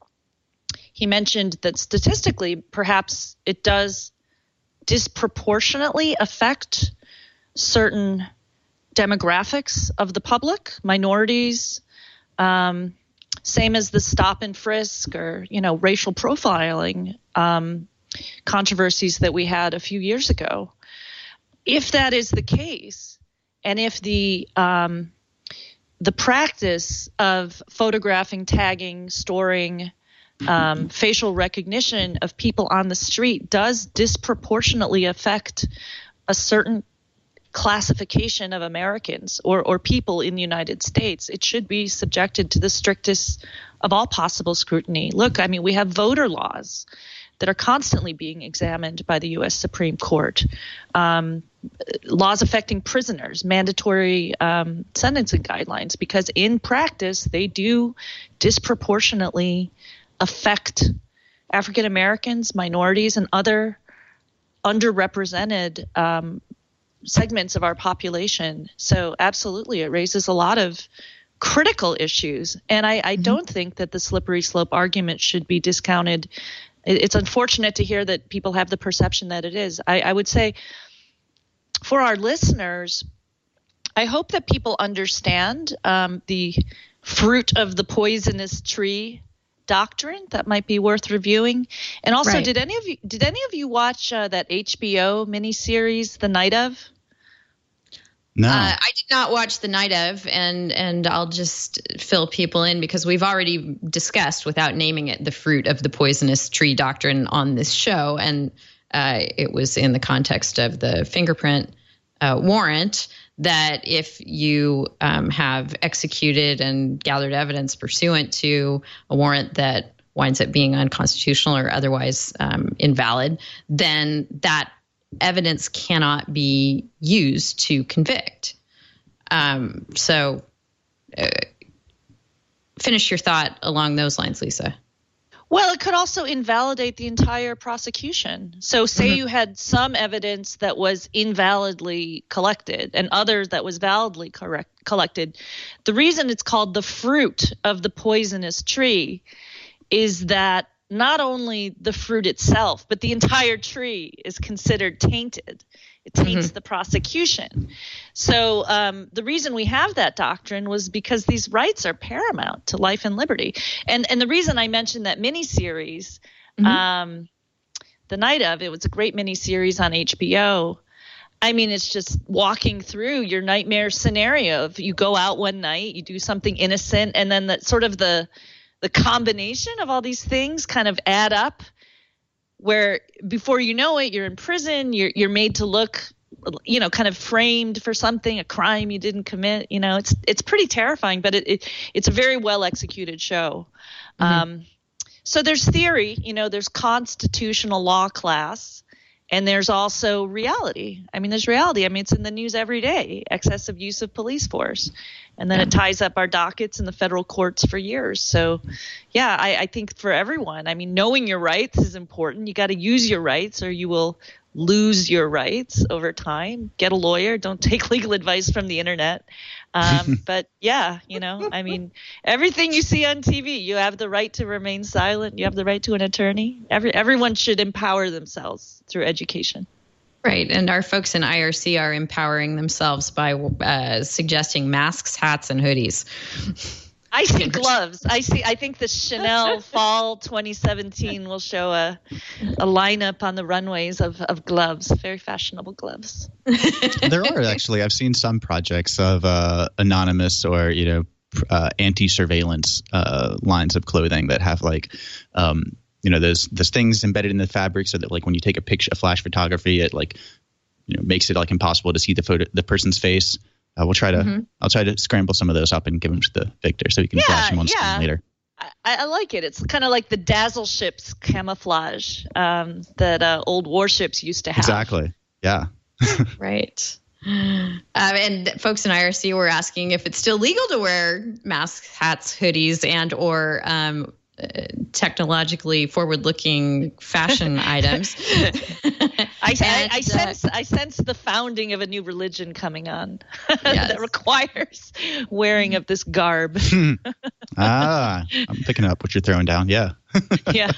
he mentioned that statistically, perhaps it does disproportionately affect certain demographics of the public, minorities, um, same as the stop and frisk or, you know, racial profiling um, controversies that we had a few years ago. If that is the case, and if the um, the practice of photographing, tagging, storing, um, facial recognition of people on the street does disproportionately affect a certain classification of Americans or, or people in the United States, it should be subjected to the strictest of all possible scrutiny. Look, I mean, we have voter laws that are constantly being examined by the U S Supreme Court. Um, laws affecting prisoners, mandatory um, sentencing guidelines, because in practice, they do disproportionately affect African Americans, minorities, and other underrepresented um, segments of our population. So absolutely, it raises a lot of critical issues. And I, I mm-hmm. don't think that the slippery slope argument should be discounted it, it's unfortunate to hear that people have the perception that it is. I, I would say for our listeners, I hope that people understand um, the fruit of the poisonous tree doctrine. That might be worth reviewing. And also, Right. did any of you did any of you watch uh, that H B O miniseries, The Night of? No. Uh, I did not watch The Night of, and and I'll just fill people in because we've already discussed, without naming it, the fruit of the poisonous tree doctrine on this show, and uh, it was in the context of the fingerprint uh, warrant that if you um, have executed and gathered evidence pursuant to a warrant that winds up being unconstitutional or otherwise um, invalid, then that evidence cannot be used to convict. Um, so uh, finish your thought along those lines, Lisa. Well, it could also invalidate the entire prosecution. So say Mm-hmm. you had some evidence that was invalidly collected and others that was validly correct, collected. The reason it's called the fruit of the poisonous tree is that not only the fruit itself, but the entire tree is considered tainted. It taints Mhm. the prosecution. So um, the reason we have that doctrine was because these rights are paramount to life and liberty. And and the reason I mentioned that miniseries, Mhm. um, The Night of, it was a great miniseries on H B O. I mean, it's just walking through your nightmare scenario. If you go out one night, you do something innocent, and then that sort of the the combination of all these things kind of add up, where before you know it, you're in prison, you're you're made to look, you know, kind of framed for something, a crime you didn't commit. You know, it's it's pretty terrifying, but it, it it's a very well executed show. Mm-hmm. Um, so there's theory, you know, there's constitutional law class, and there's also reality. I mean, there's reality. I mean, it's in the news every day, excessive use of police force. And then Yeah. it ties up our dockets in the federal courts for years. So, yeah, I, I think for everyone, I mean, knowing your rights is important. You got to use your rights or you will lose your rights over time. Get a lawyer. Don't take legal advice from the internet. Um, but, yeah, you know, I mean, everything you see on T V, you have the right to remain silent. You have the right to an attorney. Every Everyone should empower themselves through education. Right. And our folks in I R C are empowering themselves by uh, suggesting masks, hats, and hoodies. I see gloves. I see. I think the Chanel Fall twenty seventeen will show a a lineup on the runways of, of gloves, very fashionable gloves. There are actually. I've seen some projects of uh, anonymous or you know uh, anti-surveillance uh, lines of clothing that have like. Um, You know, there's there's things embedded in the fabric so that like when you take a picture, a flash photography, it like you know makes it like impossible to see the photo, the person's face. Uh, we'll try to Mm-hmm. I'll try to scramble some of those up and give them to the Victor so he can Yeah, flash them on yeah. screen later. I, I like it. It's kind of like the dazzle ships camouflage um, that uh, old warships used to have. Exactly. Yeah. Right. Um, and folks in I R C were asking if it's still legal to wear masks, hats, hoodies, and or um, uh, technologically forward-looking fashion items. I, I, And, I uh, sense I sense the founding of a new religion coming on Yes. that requires wearing of this garb. Ah, I'm picking up what you're throwing down. Yeah. Yeah.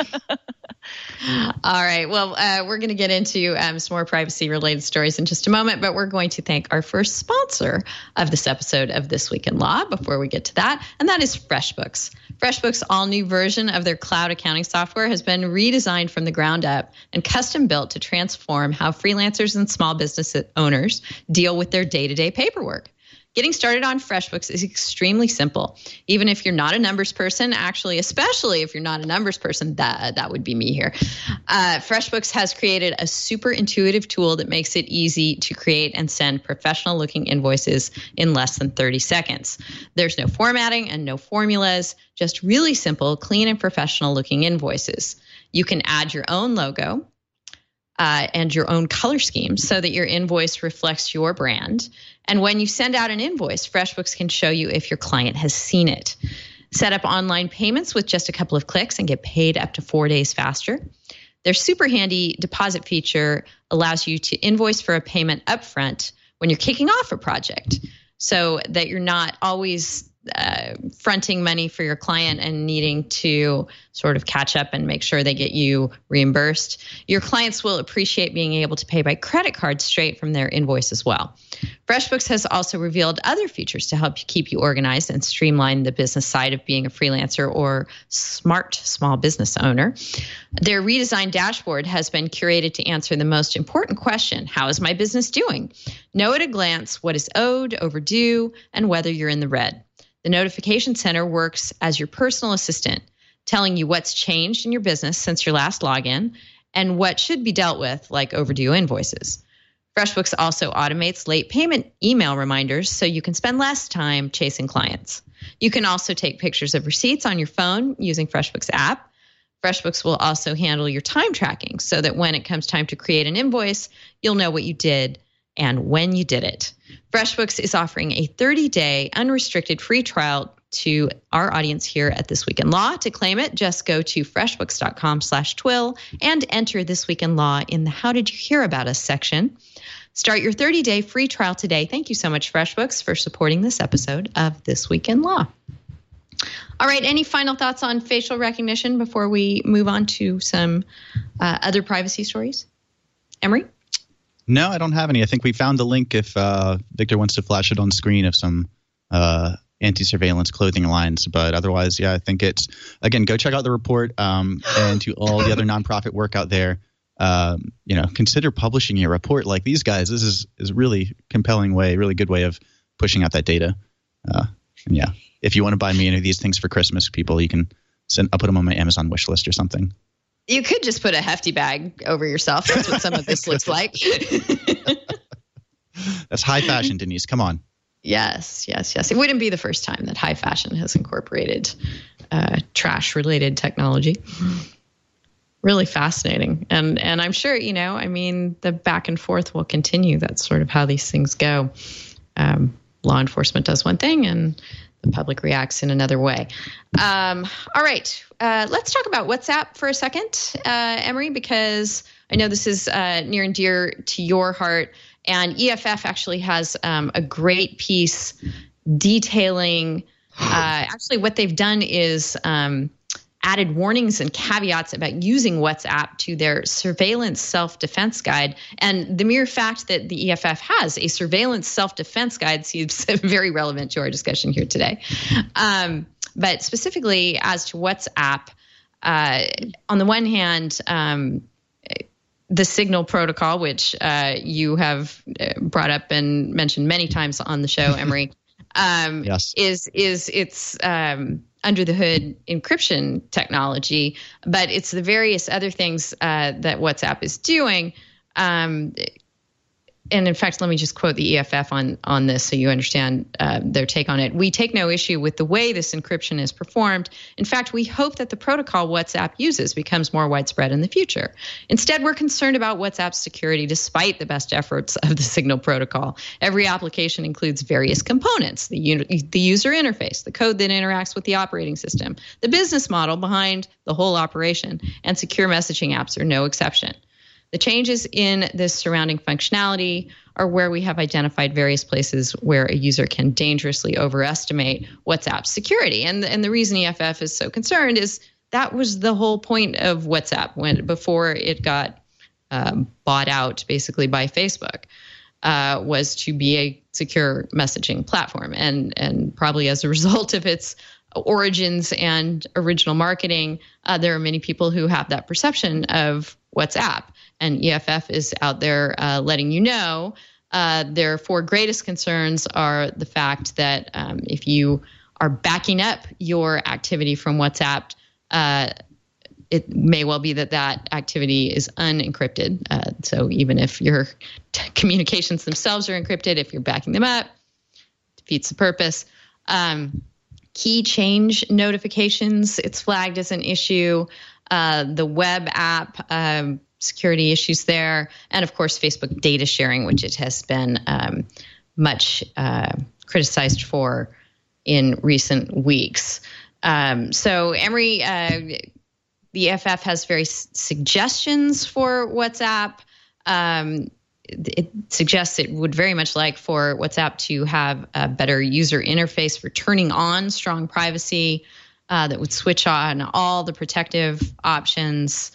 All right. Well, uh, we're going to get into um, some more privacy-related stories in just a moment, but we're going to thank our first sponsor of this episode of This Week in Law before we get to that, and that is FreshBooks. FreshBooks' all-new version of their cloud accounting software has been redesigned from the ground up and custom-built to transform how freelancers and small business owners deal with their day-to-day paperwork. Getting started on FreshBooks is extremely simple. Even if you're not a numbers person, actually, especially if you're not a numbers person, that that would be me here. Uh, FreshBooks has created a super intuitive tool that makes it easy to create and send professional looking invoices in less than thirty seconds. There's no formatting and no formulas, just really simple, clean and professional looking invoices. You can add your own logo Uh, and your own color scheme so that your invoice reflects your brand. And when you send out an invoice, FreshBooks can show you if your client has seen it. Set up online payments with just a couple of clicks and get paid up to four days faster. Their super handy deposit feature allows you to invoice for a payment upfront when you're kicking off a project so that you're not always uh, fronting money for your client and needing to sort of catch up and make sure they get you reimbursed. Your clients will appreciate being able to pay by credit card straight from their invoice as well. FreshBooks has also revealed other features to help you keep you organized and streamline the business side of being a freelancer or smart small business owner. Their redesigned dashboard has been curated to answer the most important question: how is my business doing? Know at a glance what is owed, overdue, and whether you're in the red. The Notification Center works as your personal assistant, telling you what's changed in your business since your last login and what should be dealt with, like overdue invoices. FreshBooks also automates late payment email reminders so you can spend less time chasing clients. You can also take pictures of receipts on your phone using FreshBooks app. FreshBooks will also handle your time tracking so that when it comes time to create an invoice, you'll know what you did and when you did it. FreshBooks is offering a thirty-day unrestricted free trial to our audience here at This Week in Law. To claim it, just go to freshbooks.com slash twill and enter This Week in Law in the How Did You Hear About Us section. Start your thirty-day free trial today. Thank you so much, FreshBooks, for supporting this episode of This Week in Law. All right, any final thoughts on facial recognition before we move on to some uh, other privacy stories? Emory? No, I don't have any. I think we found the link if uh, Victor wants to flash it on screen of some uh, anti-surveillance clothing lines. But otherwise, yeah, I think it's, again, go check out the report, um, and to all the other nonprofit work out there, um, you know, consider publishing a report like these guys. This is, is a really compelling way, really good way of pushing out that data. Uh, and yeah, if you want to buy me any of these things for Christmas, people, you can send, I'll put them on my Amazon wish list or something. You could just put a hefty bag over yourself. That's what some of this looks like. That's high fashion, Denise. Come on. Yes, yes, yes. It wouldn't be the first time that high fashion has incorporated uh, trash-related technology. Really fascinating. And and I'm sure, you know, I mean, the back and forth will continue. That's sort of how these things go. Um, law enforcement does one thing and the public reacts in another way. Um, all right. Uh, let's talk about WhatsApp for a second, uh, Emory, because I know this is uh, near and dear to your heart. And E F F actually has um, a great piece detailing uh, actually what they've done is um, added warnings and caveats about using WhatsApp to their surveillance self-defense guide. And the mere fact that the E F F has a surveillance self-defense guide seems very relevant to our discussion here today. Um, but specifically as to WhatsApp, uh, on the one hand, um, the Signal protocol, which uh, you have brought up and mentioned many times on the show, Emory, um, yes. is is it's um, under the hood encryption technology, but it's the various other things uh, that WhatsApp is doing. Um, and in fact, let me just quote the E F F on, on this so you understand uh, their take on it. We take no issue with the way this encryption is performed. In fact, we hope that the protocol WhatsApp uses becomes more widespread in the future. Instead, we're concerned about WhatsApp's security despite the best efforts of the Signal protocol. Every application includes various components, the, un- the user interface, the code that interacts with the operating system, the business model behind the whole operation, and secure messaging apps are no exception. The changes in this surrounding functionality are where we have identified various places where a user can dangerously overestimate WhatsApp's security. And, and the reason E F F is so concerned is that was the whole point of WhatsApp when before it got um, bought out basically by Facebook, uh, was to be a secure messaging platform. And, and probably as a result of its origins and original marketing, uh, there are many people who have that perception of WhatsApp. And E F F is out there uh, letting you know uh, their four greatest concerns are the fact that um, if you are backing up your activity from WhatsApp, uh, it may well be that that activity is unencrypted. Uh, so even if your t- communications themselves are encrypted, if you're backing them up, it defeats the purpose. Um, key change notifications, it's flagged as an issue. Uh, the web app, um, security issues there, and of course, Facebook data sharing, which it has been um, much uh, criticized for in recent weeks. Um, so, Emory, uh, the E F F has various suggestions for WhatsApp. Um, it suggests it would very much like for WhatsApp to have a better user interface for turning on strong privacy uh, that would switch on all the protective options.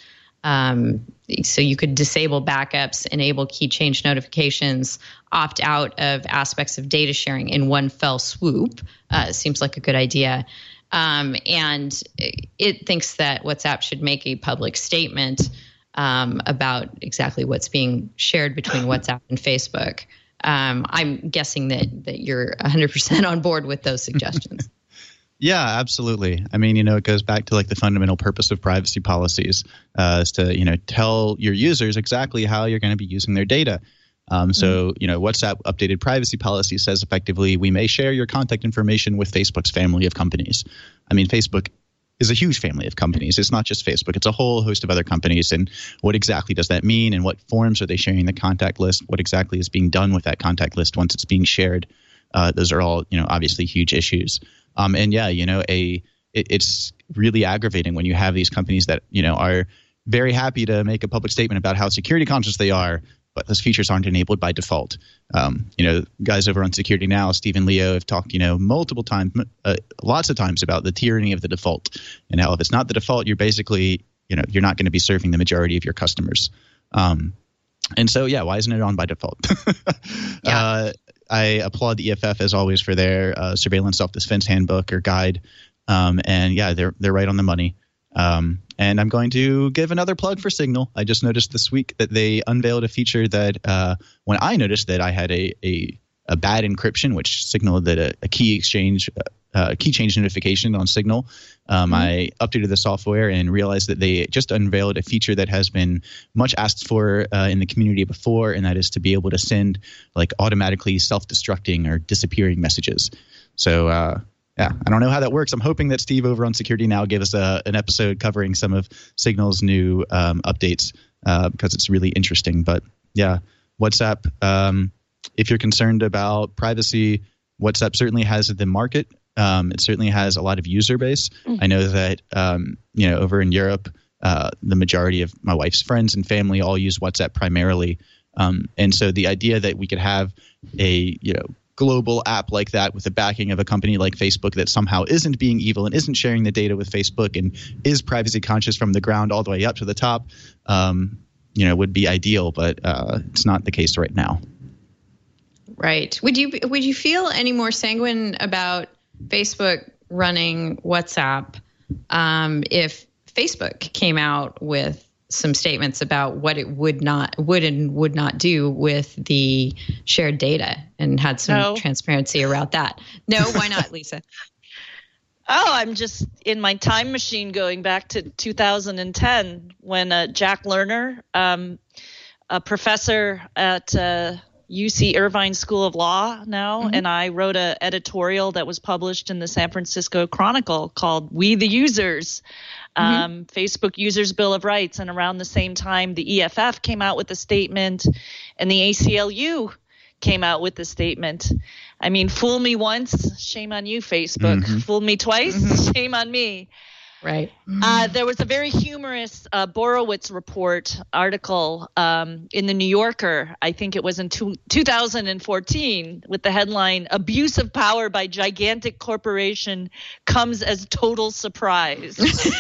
Um, so you could disable backups, enable key change notifications, opt out of aspects of data sharing in one fell swoop. Uh, it seems like a good idea. Um, and it thinks that WhatsApp should make a public statement um, about exactly what's being shared between WhatsApp and Facebook. Um, I'm guessing that that you're one hundred percent on board with those suggestions. Yeah, absolutely. I mean, you know, it goes back to like the fundamental purpose of privacy policies uh, is to, you know, tell your users exactly how you're going to be using their data. Um, so, mm-hmm. you know, WhatsApp updated privacy policy says effectively, we may share your contact information with Facebook's family of companies. I mean, Facebook is a huge family of companies. It's not just Facebook. It's a whole host of other companies. And what exactly does that mean? And what forms are they sharing the contact list? What exactly is being done with that contact list once it's being shared? Uh, those are all, you know, obviously huge issues. Um, and yeah, you know, a it, it's really aggravating when you have these companies that, you know, are very happy to make a public statement about how security conscious they are, but those features aren't enabled by default. Um, you know, guys over on Security Now, Steve and Leo, have talked, you know, multiple times, uh, lots of times about the tyranny of the default and how if it's not the default, you're basically, you know, you're not going to be serving the majority of your customers. Um, and so, yeah, why isn't it on by default? yeah. Uh, I applaud the E F F as always for their uh, surveillance self-defense handbook or guide. Um, and yeah, they're they're right on the money. Um, and I'm going to give another plug for Signal. I just noticed this week that they unveiled a feature that uh, when I noticed that I had a a, a bad encryption, which signaled that a, a key exchange, uh, key change notification on Signal. Um, mm-hmm. I updated the software and realized that they just unveiled a feature that has been much asked for uh, in the community before, and that is to be able to send like automatically self-destructing or disappearing messages. So uh, yeah, I don't know how that works. I'm hoping that Steve over on Security Now gave us a, an episode covering some of Signal's new um, updates uh, because it's really interesting. But yeah, WhatsApp, um, if you're concerned about privacy, WhatsApp certainly has the market. Um, it certainly has a lot of user base. Mm. I know that, um, you know, over in Europe, uh, the majority of my wife's friends and family all use WhatsApp primarily. Um, and so the idea that we could have a, you know, global app like that with the backing of a company like Facebook that somehow isn't being evil and isn't sharing the data with Facebook and is privacy conscious from the ground all the way up to the top, um, you know, would be ideal. But uh, it's not the case right now. Right. Would you would you feel any more sanguine about Facebook running WhatsApp um, if Facebook came out with some statements about what it would not would and would not do with the shared data and had some no. transparency around that? No, why not, Lisa? Oh, I'm just in my time machine going back to two thousand ten when uh, Jack Lerner, um, a professor at uh, U C Irvine School of Law now, mm-hmm. and I wrote an editorial that was published in the San Francisco Chronicle called We the Users, mm-hmm. um, Facebook Users Bill of Rights. And around the same time, the E F F came out with a statement and the A C L U came out with a statement. I mean, fool me once, shame on you, Facebook. Mm-hmm. Fool me twice, mm-hmm. shame on me. Right. Uh, there was a very humorous uh, Borowitz report article um, in the New Yorker, I think it was in two, two thousand fourteen, with the headline, "Abuse of Power by Gigantic Corporation Comes as Total Surprise."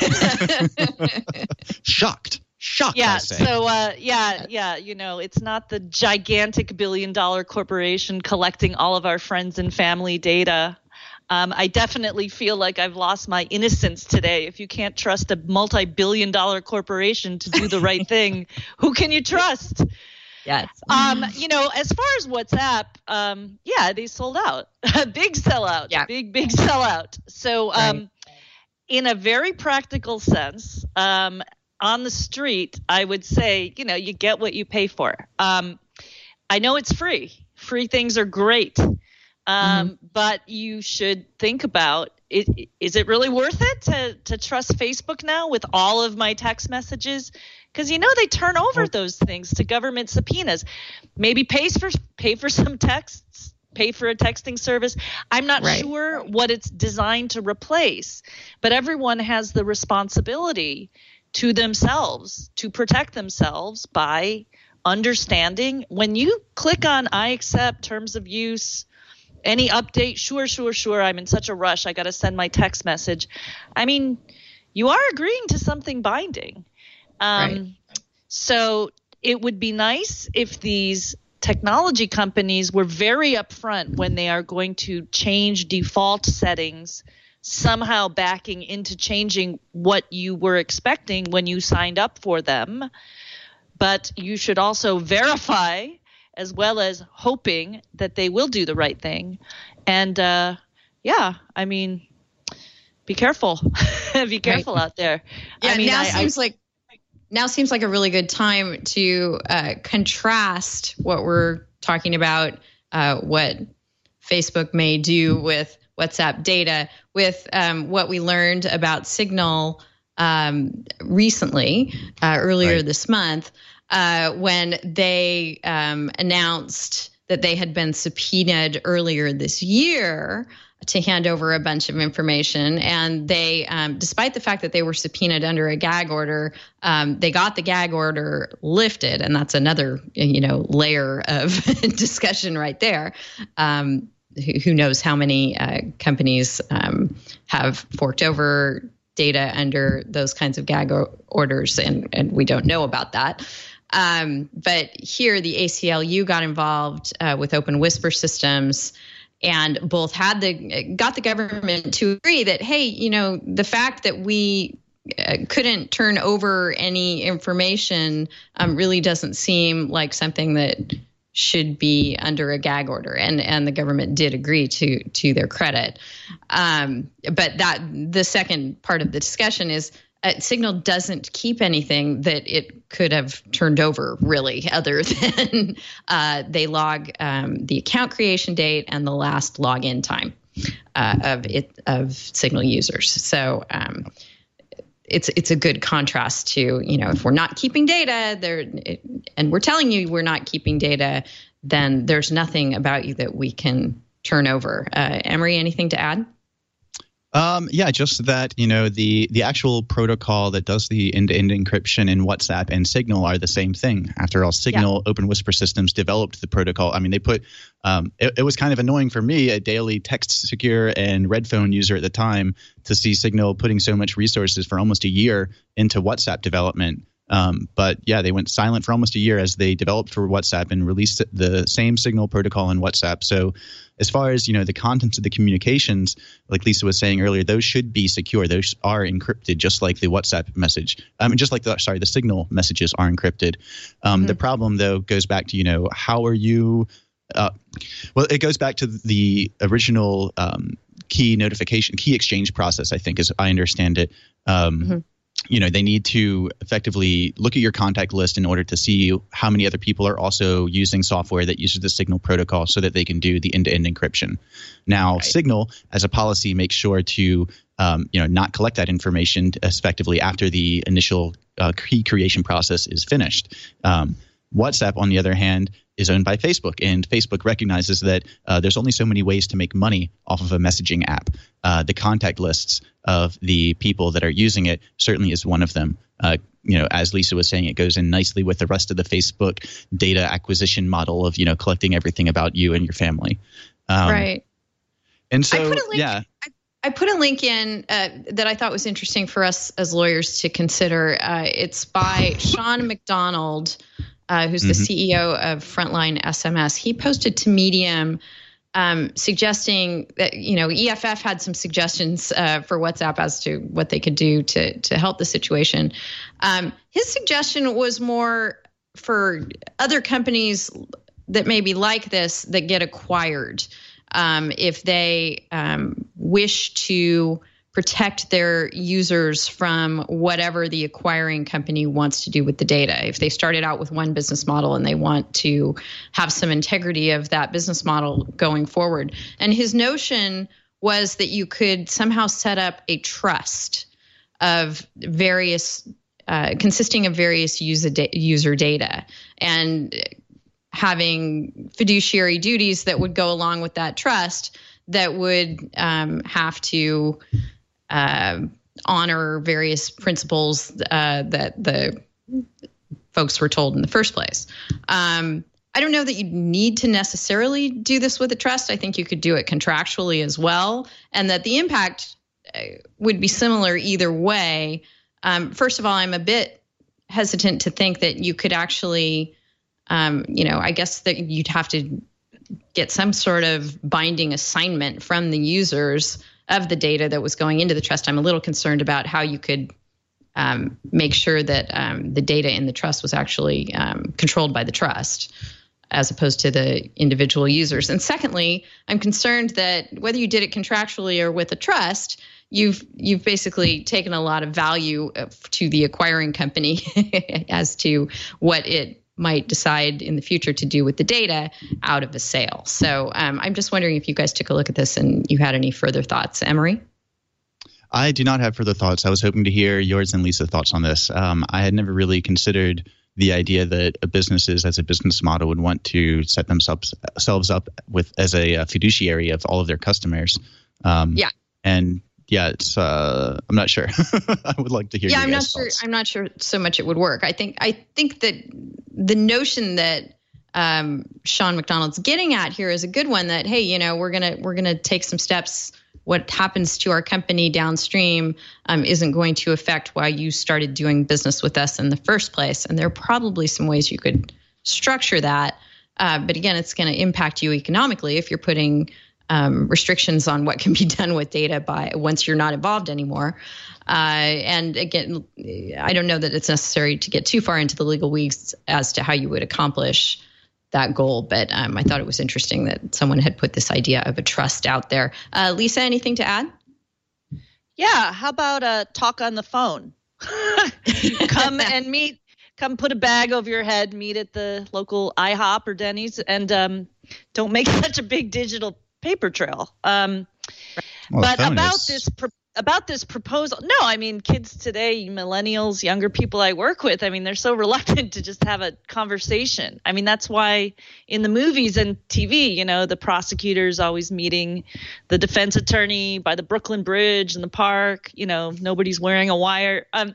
Shocked. Shocked, yeah, I say. so, uh, yeah, yeah, you know, it's not the gigantic billion-dollar corporation collecting all of our friends and family data. Um, I definitely feel like I've lost my innocence today. If you can't trust a multi-billion dollar corporation to do the right thing, who can you trust? Yes. Um, you know, as far as WhatsApp, um, yeah, they sold out. Big sellout. Yeah. Big, big sellout. So um, right. in a very practical sense, um, on the street, I would say, you know, you get what you pay for. Um, I know it's free. Free things are great. Um, mm-hmm. But you should think about, it, is it really worth it to, to trust Facebook now with all of my text messages? Because, you know, they turn over those things to government subpoenas. Maybe pays for pay for some texts, pay for a texting service. I'm not right. sure what it's designed to replace, but everyone has the responsibility to themselves to protect themselves by understanding. When you click on I accept terms of use, any update, sure, sure, sure, I'm in such a rush, I got to send my text message. I mean, you are agreeing to something binding. Um, Right. So it would be nice if these technology companies were very upfront when they are going to change default settings, somehow backing into changing what you were expecting when you signed up for them. But you should also verify, as well as hoping that they will do the right thing. And uh, yeah, I mean, be careful. be careful Right. out there. Yeah, I mean, now I, seems like now seems like a really good time to uh, contrast what we're talking about, uh, what Facebook may do with WhatsApp data, with um, what we learned about Signal um, recently, uh, earlier Right. this month, uh, when they um, announced that they had been subpoenaed earlier this year to hand over a bunch of information. And they, um, despite the fact that they were subpoenaed under a gag order, um, they got the gag order lifted. And that's another, you know, layer of discussion right there. Um, who, who knows how many uh, companies um, have forked over data under those kinds of gag o- orders, and, and we don't know about that. Um, but here, the A C L U got involved uh, with Open Whisper Systems, and both had the got the government to agree that, hey, you know, the fact that we uh, couldn't turn over any information um, really doesn't seem like something that should be under a gag order, and and the government did agree, to to their credit. Um, but that the second part of the discussion is uh, Signal doesn't keep anything that it could have turned over, really, other than uh, they log um, the account creation date and the last login time uh, of it of Signal users. So. Um, It's it's a good contrast to, you know, if we're not keeping data there, and we're telling you we're not keeping data, then there's nothing about you that we can turn over. Uh, Emery, anything to add? Um, yeah, just that, you know, the the actual protocol that does the end-to-end encryption in WhatsApp and Signal are the same thing. After all, Signal, Open Whisper Systems developed the protocol. I mean, they put um, it, it was kind of annoying for me, a daily text secure and red phone user at the time, to see Signal putting so much resources for almost a year into WhatsApp development. Um, but yeah, they went silent for almost a year as they developed for WhatsApp and released the same Signal protocol in WhatsApp. So as far as, you know, the contents of the communications, like Lisa was saying earlier, those should be secure. Those are encrypted, just like the WhatsApp message. I mean, just like the, sorry, the Signal messages are encrypted. Um, mm-hmm. The problem, though, goes back to, you know, how are you uh, well, it goes back to the original um, key notification, key exchange process, I think, as I understand it. Um, mm-hmm. You know, they need to effectively look at your contact list in order to see how many other people are also using software that uses the Signal protocol so that they can do the end-to-end encryption. Now, right. Signal, as a policy, makes sure to, um, you know, not collect that information effectively after the initial uh, key creation process is finished. Um, WhatsApp, on the other hand, is owned by Facebook, and Facebook recognizes that uh, there's only so many ways to make money off of a messaging app. Uh, the contact lists of the people that are using it certainly is one of them. Uh, you know, as Lisa was saying, it goes in nicely with the rest of the Facebook data acquisition model of, you know, collecting everything about you and your family. Um, right. And so, I put a link, yeah. I, I put a link in uh, that I thought was interesting for us as lawyers to consider. Uh, it's by Sean McDonald, Uh, who's the mm-hmm. C E O of Frontline S M S. He posted to Medium um, suggesting that, you know, E F F had some suggestions uh, for WhatsApp as to what they could do to to help the situation. Um, his suggestion was more for other companies that may be like this that get acquired. Um, if they um, wish to protect their users from whatever the acquiring company wants to do with the data. If they started out with one business model and they want to have some integrity of that business model going forward. And his notion was that you could somehow set up a trust of various, uh, consisting of various user, da- user data, and having fiduciary duties that would go along with that trust that would um, have to Uh, honor various principles uh, that the folks were told in the first place. Um, I don't know that you need to necessarily do this with a trust. I think you could do it contractually as well, and that the impact would be similar either way. Um, first of all, I'm a bit hesitant to think that you could actually, um, you know, I guess that you'd have to get some sort of binding assignment from the users of the data that was going into the trust. I'm a little concerned about how you could um, make sure that um, the data in the trust was actually um, controlled by the trust, as opposed to the individual users. And secondly, I'm concerned that whether you did it contractually or with a trust, you've you've basically taken a lot of value to the acquiring company as to what it might decide in the future to do with the data out of a sale. So um, I'm just wondering if you guys took a look at this and you had any further thoughts. Emery? I do not have further thoughts. I was hoping to hear yours and Lisa's thoughts on this. Um, I had never really considered the idea that a businesses as a business model would want to set themselves selves up with as a, a fiduciary of all of their customers. Um, yeah. And yeah, it's uh, I'm not sure. I would like to hear. Yeah, your I'm not guys' sure. thoughts. I'm not sure so much it would work. I think I think that the notion that um, Sean McDonald's getting at here is a good one. That hey, you know, we're gonna we're gonna take some steps. What happens to our company downstream um, isn't going to affect why you started doing business with us in the first place. And there are probably some ways you could structure that. Uh, but again, it's going to impact you economically if you're putting um, restrictions on what can be done with data by once you're not involved anymore. Uh, and again, I don't know that it's necessary to get too far into the legal weeds as to how you would accomplish that goal, but um, I thought it was interesting that someone had put this idea of a trust out there. Uh, Lisa, anything to add? Yeah, how about a talk on the phone? Come and meet, come put a bag over your head, meet at the local IHOP or Denny's, and um, don't make such a big digital paper trail. Um, well, but about is- this pro- about this proposal, no, I mean, kids today, millennials, younger people I work with, I mean, they're so reluctant to just have a conversation. I mean, that's why in the movies and T V, you know, the prosecutor's always meeting the defense attorney by the Brooklyn Bridge in the park, you know, nobody's wearing a wire. Um,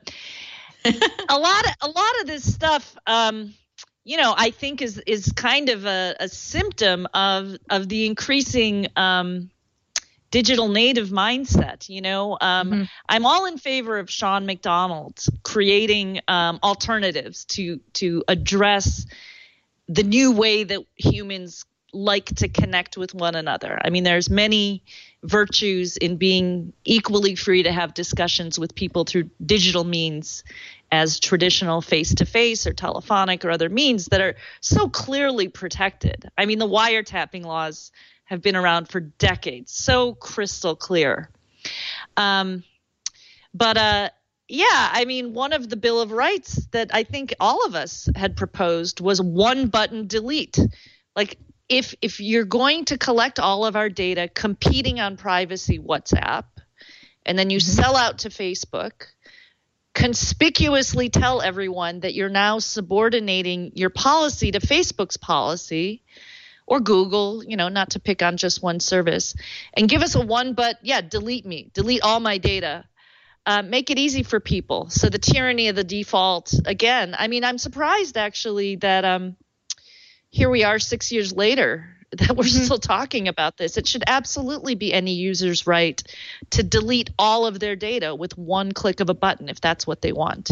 a lot of, a lot of this stuff, um, you know, I think is, is kind of a, a symptom of, of the increasing, um, digital native mindset. You know, um, mm-hmm. I'm all in favor of Sean McDonald creating um, alternatives to to address the new way that humans like to connect with one another. I mean, there's many virtues in being equally free to have discussions with people through digital means as traditional face-to-face or telephonic or other means that are so clearly protected. I mean, the wiretapping laws have been around for decades, so crystal clear. Um, but uh, yeah, I mean, one of the Bill of Rights that I think all of us had proposed was one button delete. Like if if you're going to collect all of our data competing on privacy WhatsApp, and then you mm-hmm. sell out to Facebook, conspicuously tell everyone that you're now subordinating your policy to Facebook's policy, or Google, you know, not to pick on just one service, and give us a one, but yeah, delete me, delete all my data. Uh, make it easy for people. So the tyranny of the default, again, I mean, I'm surprised actually that um, here we are six years later that we're mm-hmm. still talking about this. It should absolutely be any user's right to delete all of their data with one click of a button if that's what they want.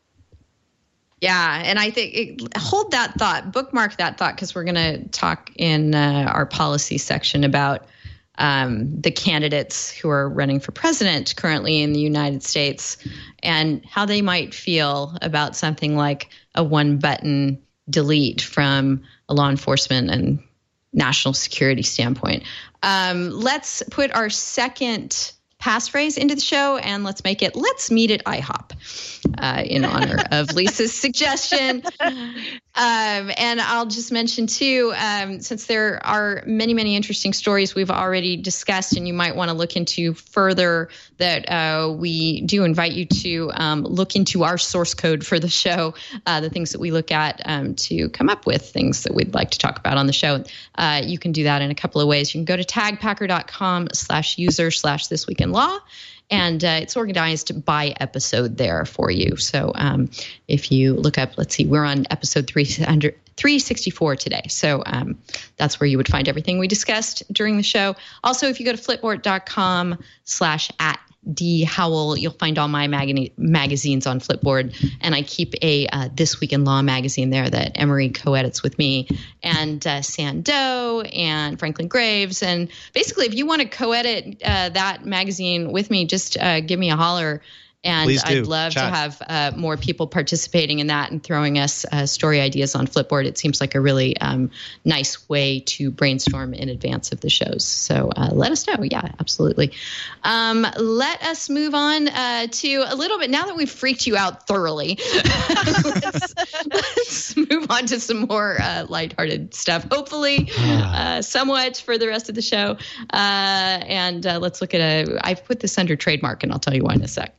Yeah, and I think it, hold that thought, bookmark that thought, because we're going to talk in uh, our policy section about um, the candidates who are running for president currently in the United States and how they might feel about something like a one-button delete from a law enforcement and national security standpoint. Um, let's put our second passphrase into the show, and let's make it, let's meet at IHOP uh, in honor of Lisa's suggestion. Um, and I'll just mention too, um, since there are many, many interesting stories we've already discussed and you might want to look into further, that uh, we do invite you to um, look into our source code for the show, uh, the things that we look at um, to come up with things that we'd like to talk about on the show. Uh, you can do that in a couple of ways. You can go to tagpacker.com slash user slash this week in law, and uh, it's organized by episode there for you. So um, if you look up, let's see, we're on episode three hundred. three sixty-four today. So um, that's where you would find everything we discussed during the show. Also, if you go to flipboard.com slash at D Howell, you'll find all my mag- magazines on Flipboard. And I keep a uh, This Week in Law magazine there that Emery co-edits with me, and uh, Sandow and Franklin Graves. And basically, if you want to co-edit uh, that magazine with me, just uh, give me a holler. And I'd love Chat. to have uh, more people participating in that and throwing us uh, story ideas on Flipboard. It seems like a really um, nice way to brainstorm in advance of the shows. So uh, let us know. Yeah, absolutely. Um, let us move on uh, to a little bit. Now that we've freaked you out thoroughly, let's, let's move on to some more uh, lighthearted stuff, hopefully uh, somewhat for the rest of the show. Uh, and uh, let's look at a, I've put this under trademark, and I'll tell you why in a sec.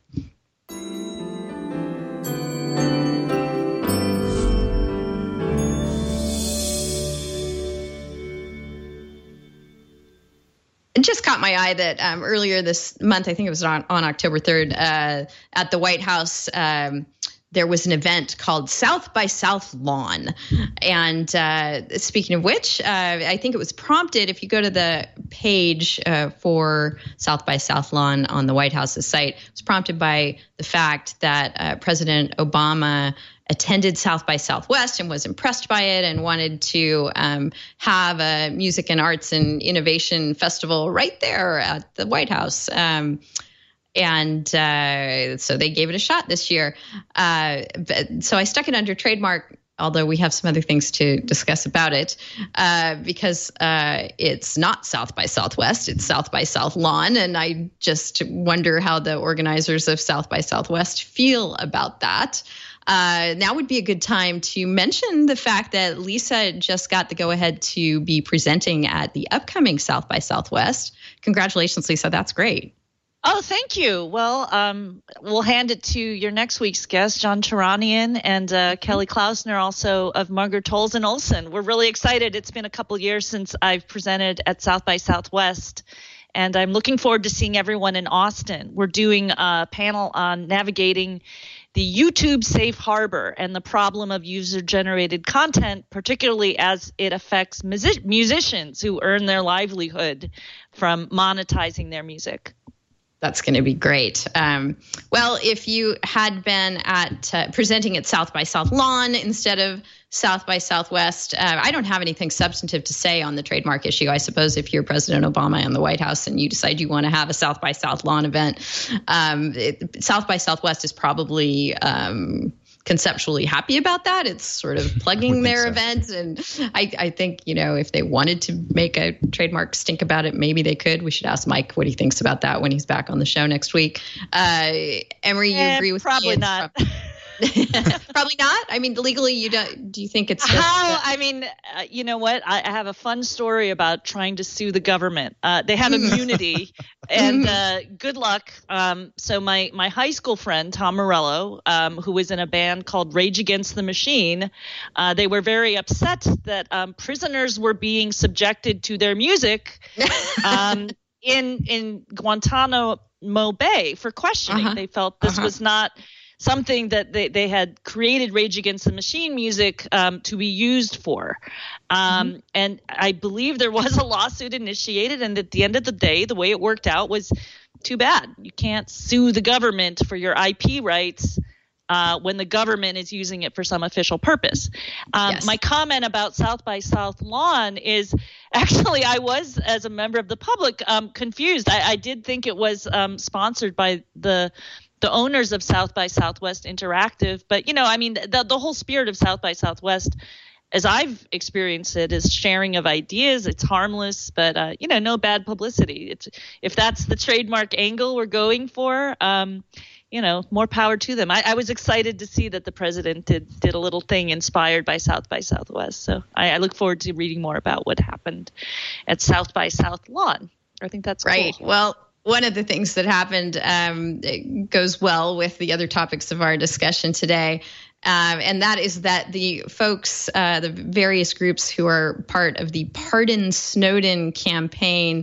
It just caught my eye that um, earlier this month, I think it was on, on October third, uh, at the White House, um, there was an event called South by South Lawn. And uh, speaking of which, uh, I think it was prompted, if you go to the page uh, for South by South Lawn on the White House's site, it was prompted by the fact that uh, President Obama attended South by Southwest and was impressed by it and wanted to um, have a music and arts and innovation festival right there at the White House. Um, and uh, so they gave it a shot this year. Uh, but, so I stuck it under trademark, although we have some other things to discuss about it, uh, because uh, it's not South by Southwest, it's South by South Lawn. And I just wonder how the organizers of South by Southwest feel about that. Uh, now would be a good time to mention the fact that Lisa just got the go-ahead to be presenting at the upcoming South by Southwest. Congratulations, Lisa. That's great. Oh, thank you. Well, um, we'll hand it to your next week's guest, John Taranian, and uh, Kelly Klausner, also of Margaret Olsen Olsen. We're really excited. It's been a couple years since I've presented at South by Southwest, and I'm looking forward to seeing everyone in Austin. We're doing a panel on navigating the YouTube safe harbor and the problem of user-generated content, particularly as it affects music- musicians who earn their livelihood from monetizing their music. That's going to be great. Um, well, if you had been at uh, presenting at South by South Lawn instead of South by Southwest, uh, I don't have anything substantive to say on the trademark issue. I suppose if you're President Obama in the White House and you decide you want to have a South by South Lawn event, um, it, South by Southwest is probably um, conceptually happy about that. It's sort of plugging their so. event. And I, I think, you know, if they wanted to make a trademark stink about it, maybe they could. We should ask Mike what he thinks about that when he's back on the show next week. Uh, Emery, you eh, agree with probably me? Not. Probably not. I mean, legally, you don't. Do you think it's just, how? Uh, I mean, uh, you know what? I, I have a fun story about trying to sue the government. Uh, they have immunity, and uh, good luck. Um, so my my high school friend Tom Morello, um, who was in a band called Rage Against the Machine, uh, they were very upset that um, prisoners were being subjected to their music um, in in Guantanamo Bay for questioning. Uh-huh. They felt this uh-huh. was not something that they, they had created Rage Against the Machine music um, to be used for. Um, mm-hmm. And I believe there was a lawsuit initiated, and at the end of the day, the way it worked out was too bad. You can't sue the government for your I P rights uh, when the government is using it for some official purpose. Um, yes. My comment about South by South Lawn is actually I was, as a member of the public, um, confused. I, I did think it was um, sponsored by the the owners of South by Southwest Interactive. But, you know, I mean, the, the whole spirit of South by Southwest, as I've experienced it, is sharing of ideas. It's harmless, but, uh, you know, no bad publicity. It's, if that's the trademark angle we're going for, um, you know, more power to them. I, I was excited to see that the president did, did a little thing inspired by South by Southwest. So I, I look forward to reading more about what happened at South by South Lawn. I think that's right. Cool. Well, one of the things that happened um, it goes well with the other topics of our discussion today, um, and that is that the folks, uh, the various groups who are part of the Pardon Snowden campaign,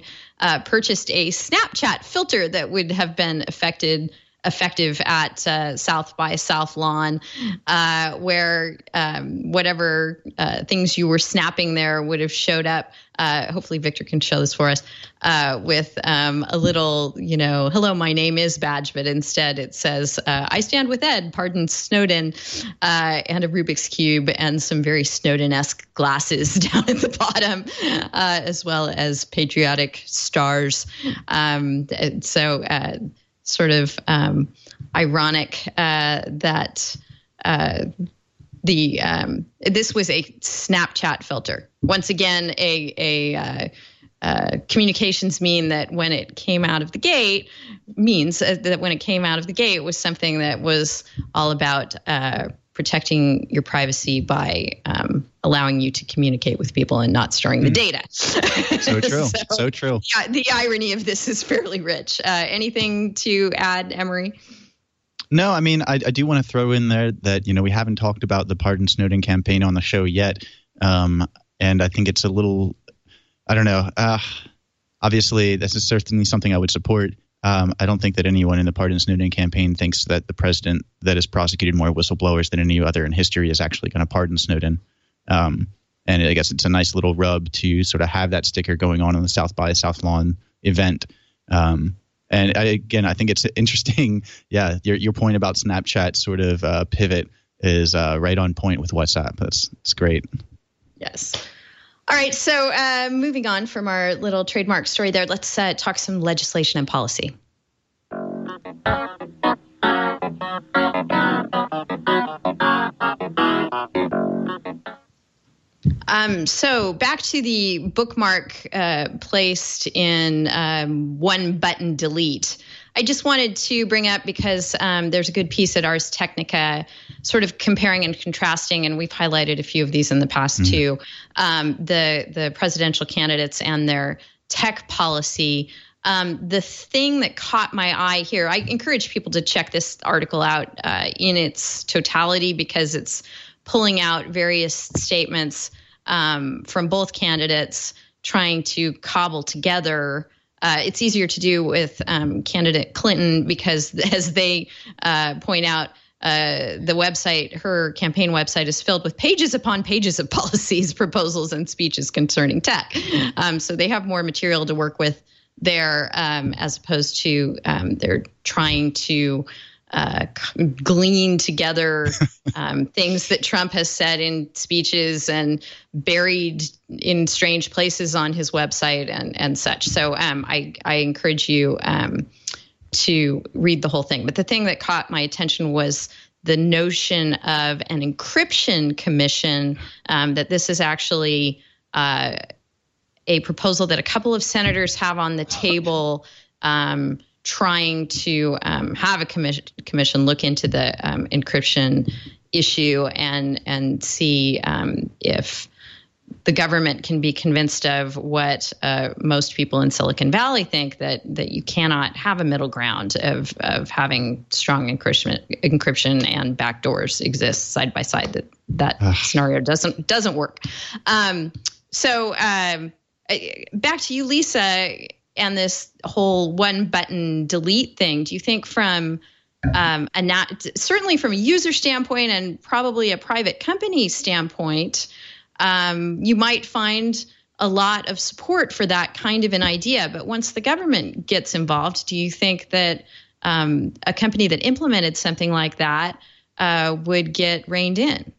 uh, purchased a Snapchat filter that would have been affected effective at uh, South by Southlawn, uh, where um, whatever uh, things you were snapping there would have showed up. Uh, hopefully Victor can show this for us uh, with um, a little, you know, hello, my name is badge, but instead it says, uh, I stand with Ed, pardon Snowden, uh, and a Rubik's Cube and some very Snowden-esque glasses down at the bottom, uh, as well as patriotic stars. Um, so, uh, sort of um, ironic uh, that uh, the um, this was a Snapchat filter. Once again, a a uh, uh, communications mean that when it came out of the gate means that when it came out of the gate was something that was all about uh, protecting your privacy by um, allowing you to communicate with people and not storing the data. So true. so, so true. Yeah, the irony of this is fairly rich. Uh, anything to add, Emery? No, I mean, I, I do want to throw in there that, you know, we haven't talked about the Pardon Snowden campaign on the show yet. Um, and I think it's a little, I don't know. Uh, obviously, this is certainly something I would support. Um, I don't think that anyone in the Pardon Snowden campaign thinks that the president that has prosecuted more whistleblowers than any other in history is actually going to pardon Snowden. Um, and I guess it's a nice little rub to sort of have that sticker going on in the South by Southlawn event. Um, and I, again, I think it's interesting. Yeah, your your point about Snapchat sort of uh, pivot is uh, right on point with WhatsApp. That's it's great. Yes. All right, so uh, moving on from our little trademark story there, let's uh, talk some legislation and policy. Um, so back to the bookmark uh, placed in um, one button delete. I just wanted to bring up because um, there's a good piece at Ars Technica sort of comparing and contrasting, and we've highlighted a few of these in the past mm-hmm. too, um, the, the presidential candidates and their tech policy. Um, the thing that caught my eye here, I encourage people to check this article out uh, in its totality because it's pulling out various statements um, from both candidates trying to cobble together. Uh, it's easier to do with um, candidate Clinton because, as they uh, point out, uh, the website, her campaign website, is filled with pages upon pages of policies, proposals, and speeches concerning tech. Um, so they have more material to work with there, um, as opposed to um, they're trying to uh, glean together um, things that Trump has said in speeches and buried in strange places on his website and, and such. So um, I, I encourage you um, to read the whole thing. But the thing that caught my attention was the notion of an encryption commission, um, that this is actually uh, a proposal that a couple of senators have on the table, um, trying to um, have a commission, commission look into the um, encryption issue and and see um, if the government can be convinced of what uh, most people in Silicon Valley think, that that you cannot have a middle ground of of having strong encryption encryption and backdoors exist side by side. That that Ugh. scenario doesn't doesn't work. Um, so um, back to you, Lisa, and this whole one button delete thing. Do you think from um, a not certainly from a user standpoint and probably a private company standpoint, Um, you might find a lot of support for that kind of an idea, but once the government gets involved, do you think that um, a company that implemented something like that uh, would get reined in?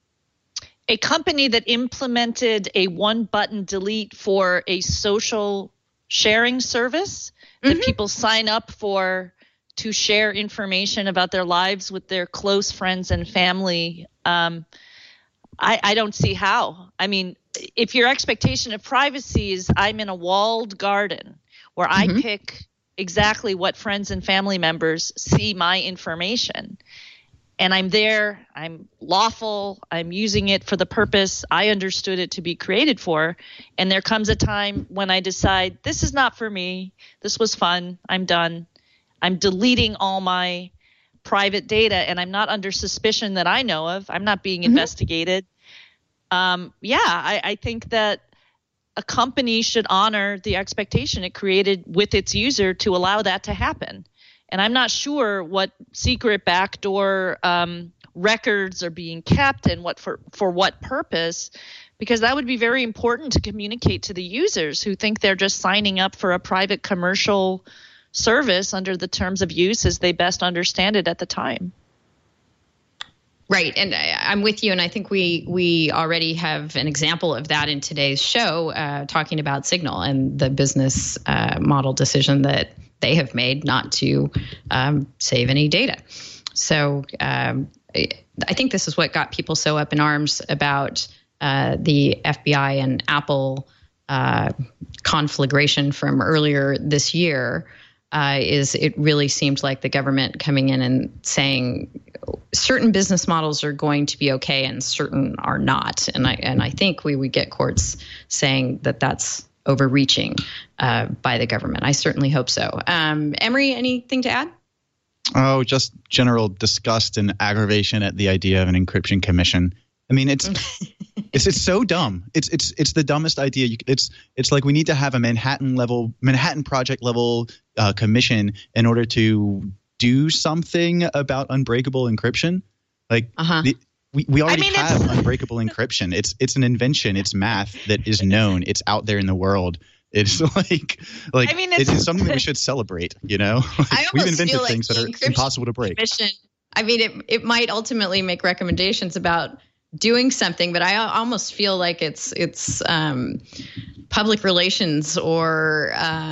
A company that implemented a one-button delete for a social sharing service that mm-hmm. people sign up for to share information about their lives with their close friends and family, um, I, I don't see how. I mean, if your expectation of privacy is I'm in a walled garden where mm-hmm. I pick exactly what friends and family members see my information, and I'm there, I'm lawful, I'm using it for the purpose I understood it to be created for, and there comes a time when I decide this is not for me, this was fun, I'm done, I'm deleting all my private data, and I'm not under suspicion that I know of. I'm not being mm-hmm. investigated. Um, yeah, I, I think that a company should honor the expectation it created with its user to allow that to happen. And I'm not sure what secret backdoor um, records are being kept and what for, for what purpose, because that would be very important to communicate to the users who think they're just signing up for a private commercial service under the terms of use as they best understand it at the time. Right. And I, I'm with you. And I think we we already have an example of that in today's show, uh, talking about Signal and the business uh, model decision that they have made not to um, save any data. So um, I think this is what got people so up in arms about uh, the F B I and Apple uh, conflagration from earlier this year. Uh, is it really seemed like the government coming in and saying certain business models are going to be okay and certain are not. And I and I think we would get courts saying that that's overreaching uh, by the government. I certainly hope so. Um, Emory, anything to add? Oh, just general disgust and aggravation at the idea of an encryption commission. I mean, it's it's it's so dumb. It's it's it's the dumbest idea. You, it's it's like we need to have a Manhattan level, Manhattan Project level uh, commission in order to do something about unbreakable encryption. Like uh-huh. the, we we already I mean, have unbreakable encryption. It's it's an invention. It's math that is known. It's out there in the world. It's like like I mean, it's, it's, it's something that we should celebrate. You know, I we've almost invented feel like things that the are encryption impossible to break. Commission, I mean, it it might ultimately make recommendations about doing something, but I almost feel like it's it's um, public relations or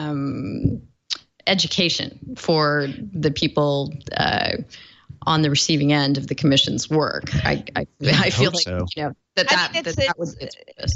um, education for the people uh, on the receiving end of the commission's work. I I, I feel like so. you know that I that, mean, that, it's- that would be its purpose.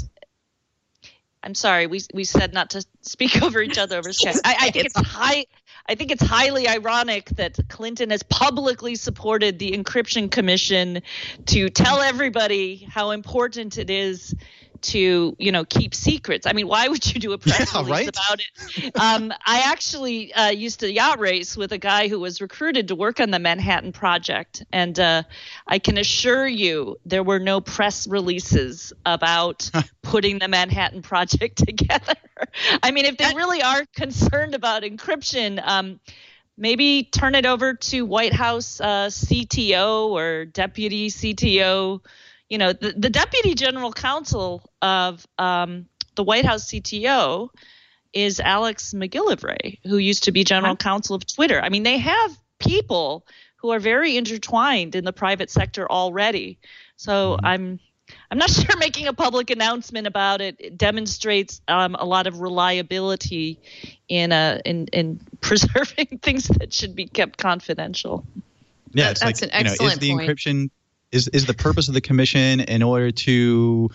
I'm sorry, we we said not to speak over each other over Skype. I, I think it's high. I think it's highly ironic that Clinton has publicly supported the Encryption Commission to tell everybody how important it is to, you know, keep secrets. I mean, why would you do a press Yeah, release right? about it? Um, I actually uh, used to yacht race with a guy who was recruited to work on the Manhattan Project. And uh, I can assure you there were no press releases about putting the Manhattan Project together. I mean, if they really are concerned about encryption, um, maybe turn it over to White House uh, C T O or Deputy C T O. You know, the, the Deputy General Counsel of um, the White House C T O is Alex McGillivray, who used to be General Counsel of Twitter. I mean, they have people who are very intertwined in the private sector already. So mm-hmm. I'm I'm not sure making a public announcement about it, it demonstrates um, a lot of reliability in uh, in in preserving things that should be kept confidential. Yeah, it's That's like, an you know, excellent is the point. encryption is is the purpose of the commission in order to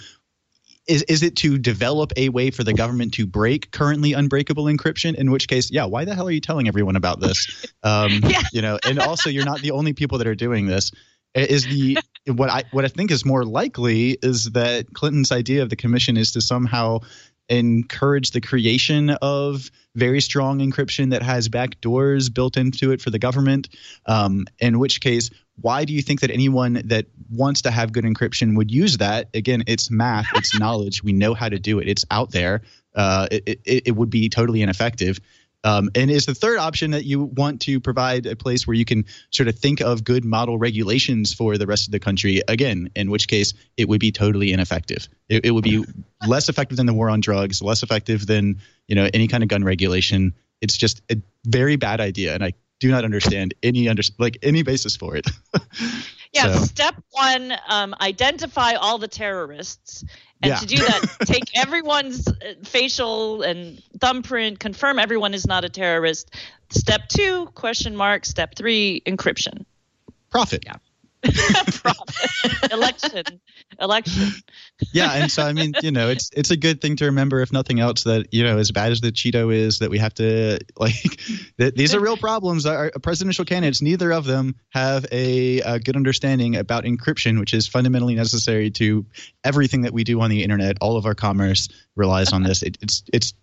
is is it to develop a way for the government to break currently unbreakable encryption? In which case, yeah, why the hell are you telling everyone about this? Um, Yeah. You know, and also you're not the only people that are doing this. Is the what I what I think is more likely is that Clinton's idea of the commission is to somehow encourage the creation of very strong encryption that has back doors built into it for the government. Um, in which case, why do you think that anyone that wants to have good encryption would use that? Again, it's math, it's knowledge. We know how to do it. It's out there. Uh, it, it, it would be totally ineffective. Um, and is the third option that you want to provide a place where you can sort of think of good model regulations for the rest of the country, again, in which case it would be totally ineffective. It, it would be less effective than the war on drugs, less effective than, you know, any kind of gun regulation. It's just a very bad idea. And I do not understand any under, like any basis for it. Yeah, So- step one, um, identify all the terrorists. And Yeah. to do that, take everyone's uh, facial and thumbprint, confirm everyone is not a terrorist. Step two, question mark. Step three, encryption. Profit. Yeah. Profit. Election. Election. Yeah, and so I mean, you know, it's it's a good thing to remember, if nothing else, that, you know, as bad as the Cheeto is, that we have to like that these are real problems. Our presidential candidates, neither of them have a, a good understanding about encryption, which is fundamentally necessary to everything that we do on the internet. All of our commerce relies on this. It, it's it's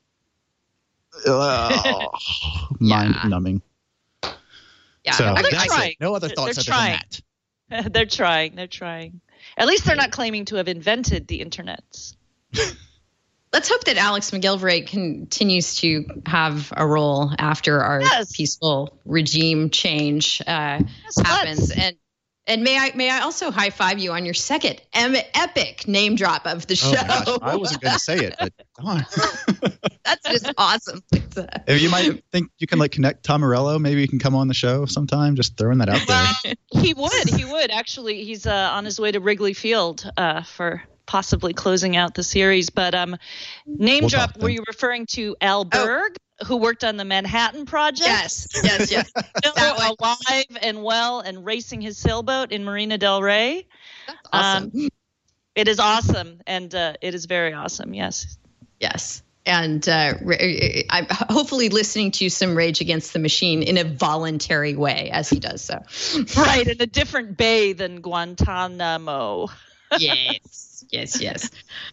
uh, mind numbing. Yeah, So I- they're that's trying. it. No other They're- thoughts they're other trying. than that. They're trying. They're trying. At least they're not claiming to have invented the internet. Let's Let's hope that Alex McGillivray continues to have a role after our yes. peaceful regime change uh, yes, happens. Let's. And and may I may I also high five you on your second em- epic name drop of the show? Oh gosh, I wasn't going to say it, but darn. That's just awesome. If you might think you can like connect Tom Morello, maybe you can come on the show sometime. Just throwing that out there. Well, he would. He would actually. He's uh, on his way to Wrigley Field uh, for possibly closing out the series. But um, name We'll drop. talk Were then. you referring to Al Berg, oh. who worked on the Manhattan Project? Yes, yes, yes. Still alive and well and racing his sailboat in Marina del Rey. That's awesome. Um, it is awesome, and uh, it is very awesome. Yes. Yes. And uh, I'm hopefully listening to some Rage Against the Machine in a voluntary way as he does so. Right, in a different bay than Guantanamo. Yes, yes, yes.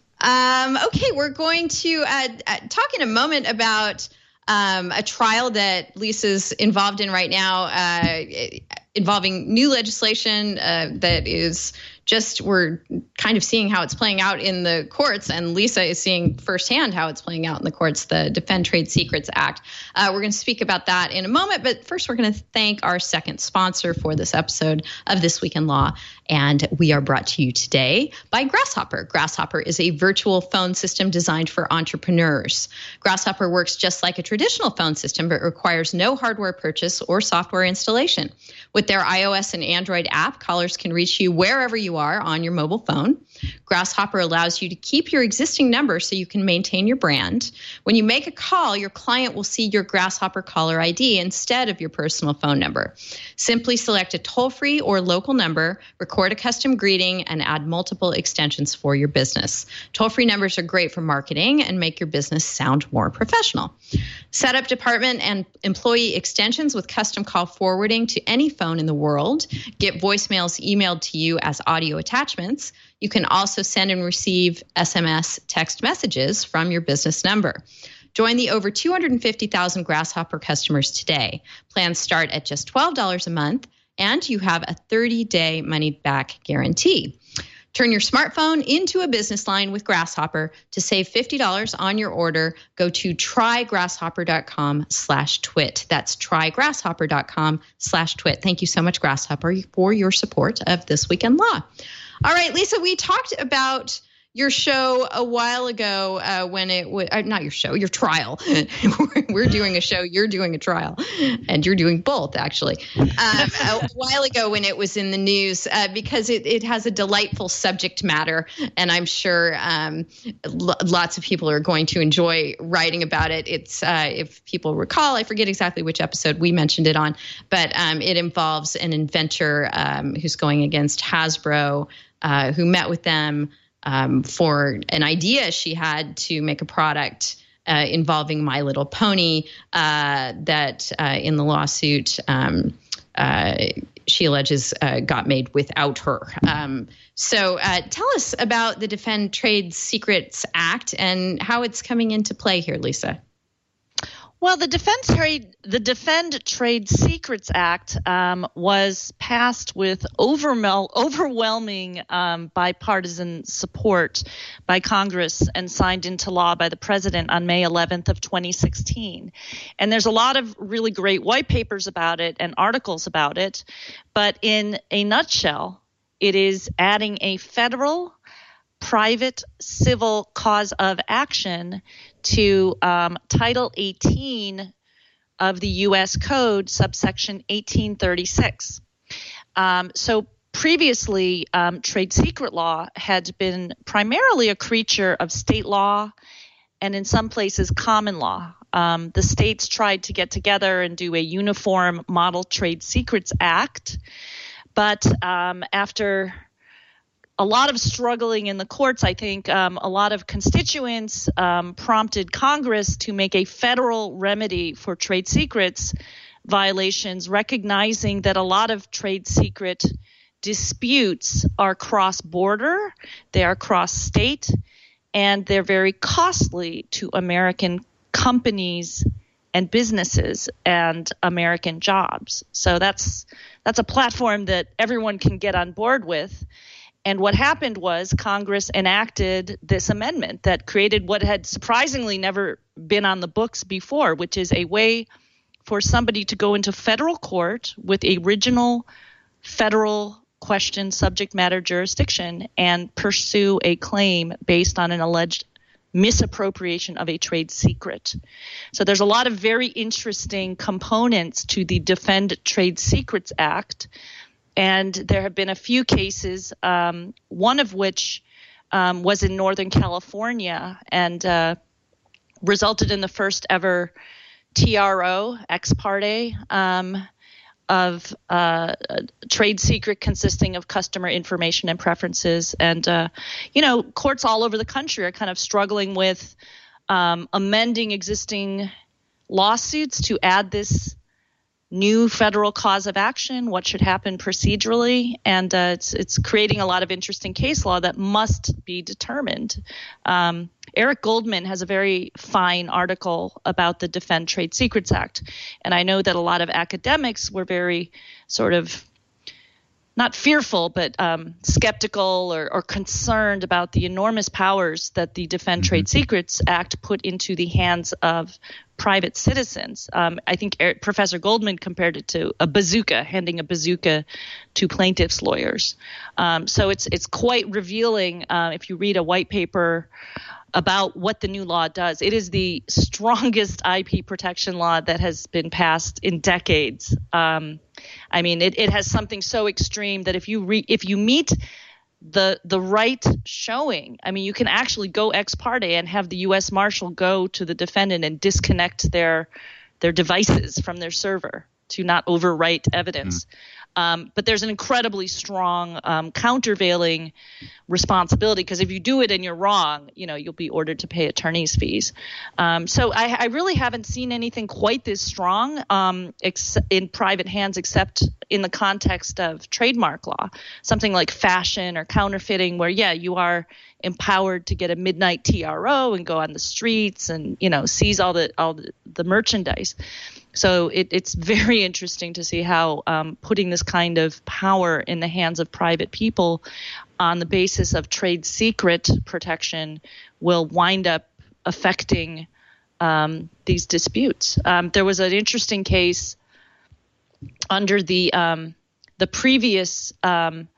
Um, okay, we're going to uh, uh, talk in a moment about um, a trial that Lisa's involved in right now, uh, involving new legislation uh, that is just, we're kind of seeing how it's playing out in the courts, and Lisa is seeing firsthand how it's playing out in the courts, the Defend Trade Secrets Act. Uh, we're going to speak about that in a moment, but first we're going to thank our second sponsor for this episode of This Week in Law, and we are brought to you today by Grasshopper. Grasshopper is a virtual phone system designed for entrepreneurs. Grasshopper works just like a traditional phone system, but requires no hardware purchase or software installation. With their iOS and Android app, callers can reach you wherever you are on your mobile phone. Grasshopper allows you to keep your existing number so you can maintain your brand. When you make a call, your client will see your Grasshopper caller I D instead of your personal phone number. Simply select a toll-free or local number, record a custom greeting, and add multiple extensions for your business. Toll-free numbers are great for marketing and make your business sound more professional. Set up department and employee extensions with custom call forwarding to any phone in the world. Get voicemails emailed to you as audio attachments. You can also send and receive S M S text messages from your business number. Join the over two hundred fifty thousand Grasshopper customers today. Plans start at just twelve dollars a month, and you have a thirty-day money-back guarantee. Turn your smartphone into a business line with Grasshopper. To save fifty dollars on your order, go to trygrasshopper.com slash twit. That's trygrasshopper.com slash twit. Thank you so much, Grasshopper, for your support of This Week in Law. All right, Lisa, we talked about your show a while ago uh, when it was, uh, not your show, your trial. We're doing a show, you're doing a trial, and you're doing both, actually. Um, a while ago when it was in the news, uh, because it, it has a delightful subject matter, and I'm sure um, l- lots of people are going to enjoy writing about it. It's, uh, if people recall, I forget exactly which episode we mentioned it on, but um, it involves an inventor um, who's going against Hasbro, uh, who met with them Um, for an idea she had to make a product uh, involving My Little Pony uh, that uh, in the lawsuit um, uh, she alleges uh, got made without her. Um, so uh, tell us about the Defend Trade Secrets Act and how it's coming into play here, Lisa. Well, the Defend Trade, the Defend Trade Secrets Act um, was passed with overmel- overwhelming um, bipartisan support by Congress and signed into law by the president on May eleventh of twenty sixteen. And there's a lot of really great white papers about it and articles about it. But in a nutshell, it is adding a federal private civil cause of action to um, Title eighteen of the U S Code, subsection eighteen thirty-six. Um, so previously, um, trade secret law had been primarily a creature of state law and in some places common law. Um, the states tried to get together and do a uniform Model Trade Secrets Act, but um, after a lot of struggling in the courts, I think um, a lot of constituents um, prompted Congress to make a federal remedy for trade secrets violations, recognizing that a lot of trade secret disputes are cross-border, they are cross-state, and they're very costly to American companies and businesses and American jobs. So that's that's a platform that everyone can get on board with. And what happened was Congress enacted this amendment that created what had surprisingly never been on the books before, which is a way for somebody to go into federal court with original federal question subject matter jurisdiction and pursue a claim based on an alleged misappropriation of a trade secret. So there's a lot of very interesting components to the Defend Trade Secrets Act. And there have been a few cases, um, one of which um, was in Northern California and uh, resulted in the first ever T R O, ex parte, um, of uh, a trade secret consisting of customer information and preferences. And, uh, you know, courts all over the country are kind of struggling with um, amending existing lawsuits to add this new federal cause of action, what should happen procedurally, and uh, it's it's creating a lot of interesting case law that must be determined. Um, Eric Goldman has a very fine article about the Defend Trade Secrets Act, and I know that a lot of academics were very sort of not fearful, but um, skeptical or, or concerned about the enormous powers that the Defend Trade Secrets Act put into the hands of private citizens. Um, I think Eric, Professor Goldman compared it to a bazooka, handing a bazooka to plaintiffs' lawyers. Um, so it's it's quite revealing uh, if you read a white paper about what the new law does. It is the strongest I P protection law that has been passed in decades. Um, I mean, it, it has something so extreme that if you re- if you meet the the right showing, I mean, you can actually go ex parte and have the U S Marshal go to the defendant and disconnect their their devices from their server to not overwrite evidence. Mm. Um, but there's an incredibly strong um, countervailing responsibility, because if you do it and you're wrong, you know, you'll be ordered to pay attorney's fees. Um, so I, I really haven't seen anything quite this strong um, ex- in private hands, except in the context of trademark law, something like fashion or counterfeiting, where, yeah, you are empowered to get a midnight T R O and go on the streets and, you know, seize all the all the, the merchandise. So it, it's very interesting to see how um, putting this kind of power in the hands of private people on the basis of trade secret protection will wind up affecting um, these disputes. Um, there was an interesting case under the um, the previous um,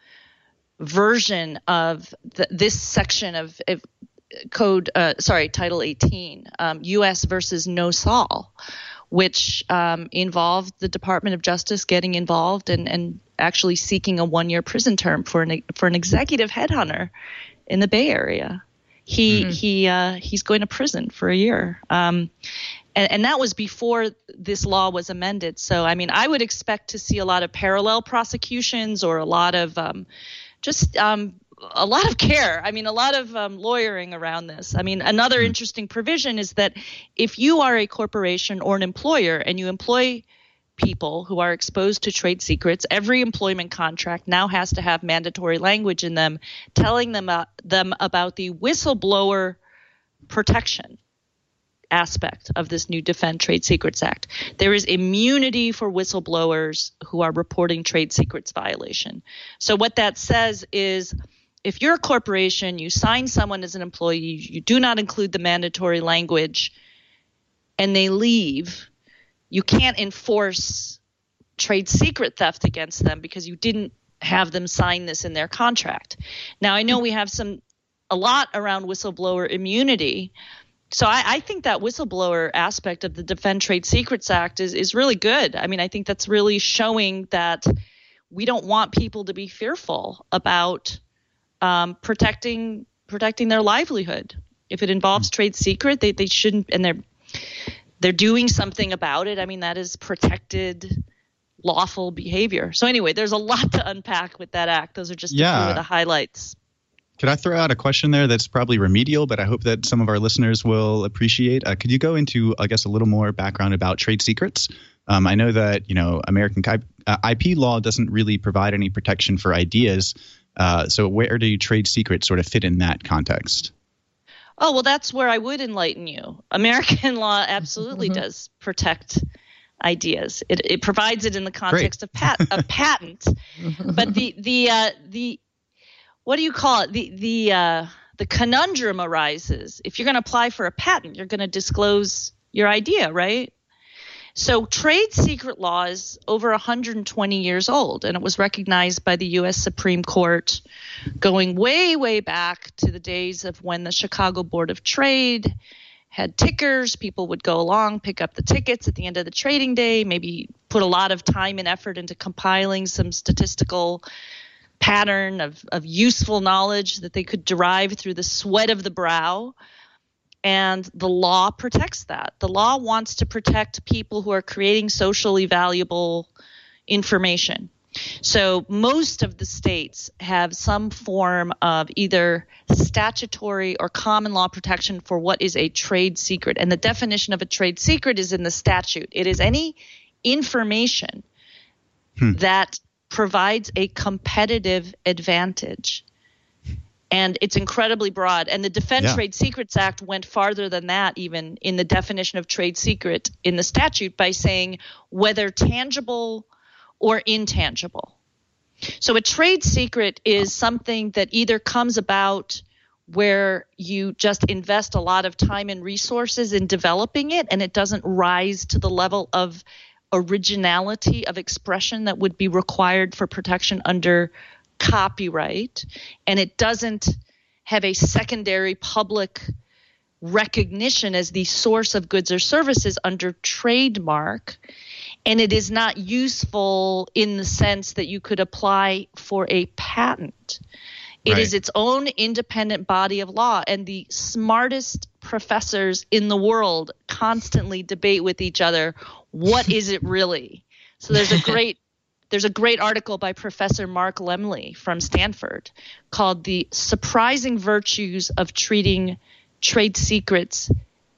version of the, this section of, of code, uh, sorry, Title eighteen, um, U S versus No Sol, which um, involved the Department of Justice getting involved and, and actually seeking a one-year prison term for an for an executive headhunter in the Bay Area. He mm-hmm. he uh, he's going to prison for a year, um, and, and that was before this law was amended. So, I mean, I would expect to see a lot of parallel prosecutions or a lot of um, just um, a lot of care. I mean, a lot of um, lawyering around this. I mean, another interesting provision is that if you are a corporation or an employer and you employ people who are exposed to trade secrets, every employment contract now has to have mandatory language in them telling them, uh, them about the whistleblower protection aspect of this new Defend Trade Secrets Act. There is immunity for whistleblowers who are reporting trade secrets violation. So what that says is, if you're a corporation, you sign someone as an employee, you do not include the mandatory language, and they leave, you can't enforce trade secret theft against them because you didn't have them sign this in their contract. Now, I know we have some a lot around whistleblower immunity. So I, I think that whistleblower aspect of the Defend Trade Secrets Act is, is really good. I mean, I think that's really showing that we don't want people to be fearful about um, protecting protecting their livelihood. If it involves trade secret, they, they shouldn't, and they're they're doing something about it. I mean, that is protected, lawful behavior. So anyway, there's a lot to unpack with that act. Those are just yeah. a few of the highlights. Could I throw out a question there that's probably remedial, but I hope that some of our listeners will appreciate? Uh, could you go into, I guess, a little more background about trade secrets? Um, I know that, you know, American I P law doesn't really provide any protection for ideas. Uh, so where do trade secrets sort of fit in that context? Oh, well, that's where I would enlighten you. American law absolutely mm-hmm. does protect ideas. It, it provides it in the context Great. of pat of patent. But the the uh, the what do you call it? The the uh, the conundrum arises. If you're going to apply for a patent, you're going to disclose your idea, right? So trade secret law is over one hundred twenty years old, and it was recognized by the U S Supreme Court going way, way back to the days of when the Chicago Board of Trade had tickers. People would go along, pick up the tickets at the end of the trading day, maybe put a lot of time and effort into compiling some statistical pattern of, of useful knowledge that they could derive through the sweat of the brow. And the law protects that. The law wants to protect people who are creating socially valuable information. So most of the states have some form of either statutory or common law protection for what is a trade secret. And the definition of a trade secret is in the statute. It is any information hmm. that provides a competitive advantage. And it's incredibly broad. And the Defend yeah. Trade Secrets Act went farther than that, even in the definition of trade secret in the statute, by saying whether tangible or intangible. So a trade secret is something that either comes about where you just invest a lot of time and resources in developing it, and it doesn't rise to the level of originality of expression that would be required for protection under copyright, and it doesn't have a secondary public recognition as the source of goods or services under trademark, and it is not useful in the sense that you could apply for a patent. It right. is its own independent body of law, and the smartest professors in the world constantly debate with each other, what is it really? So there's a great There's a great article by Professor Mark Lemley from Stanford called The Surprising Virtues of Treating Trade Secrets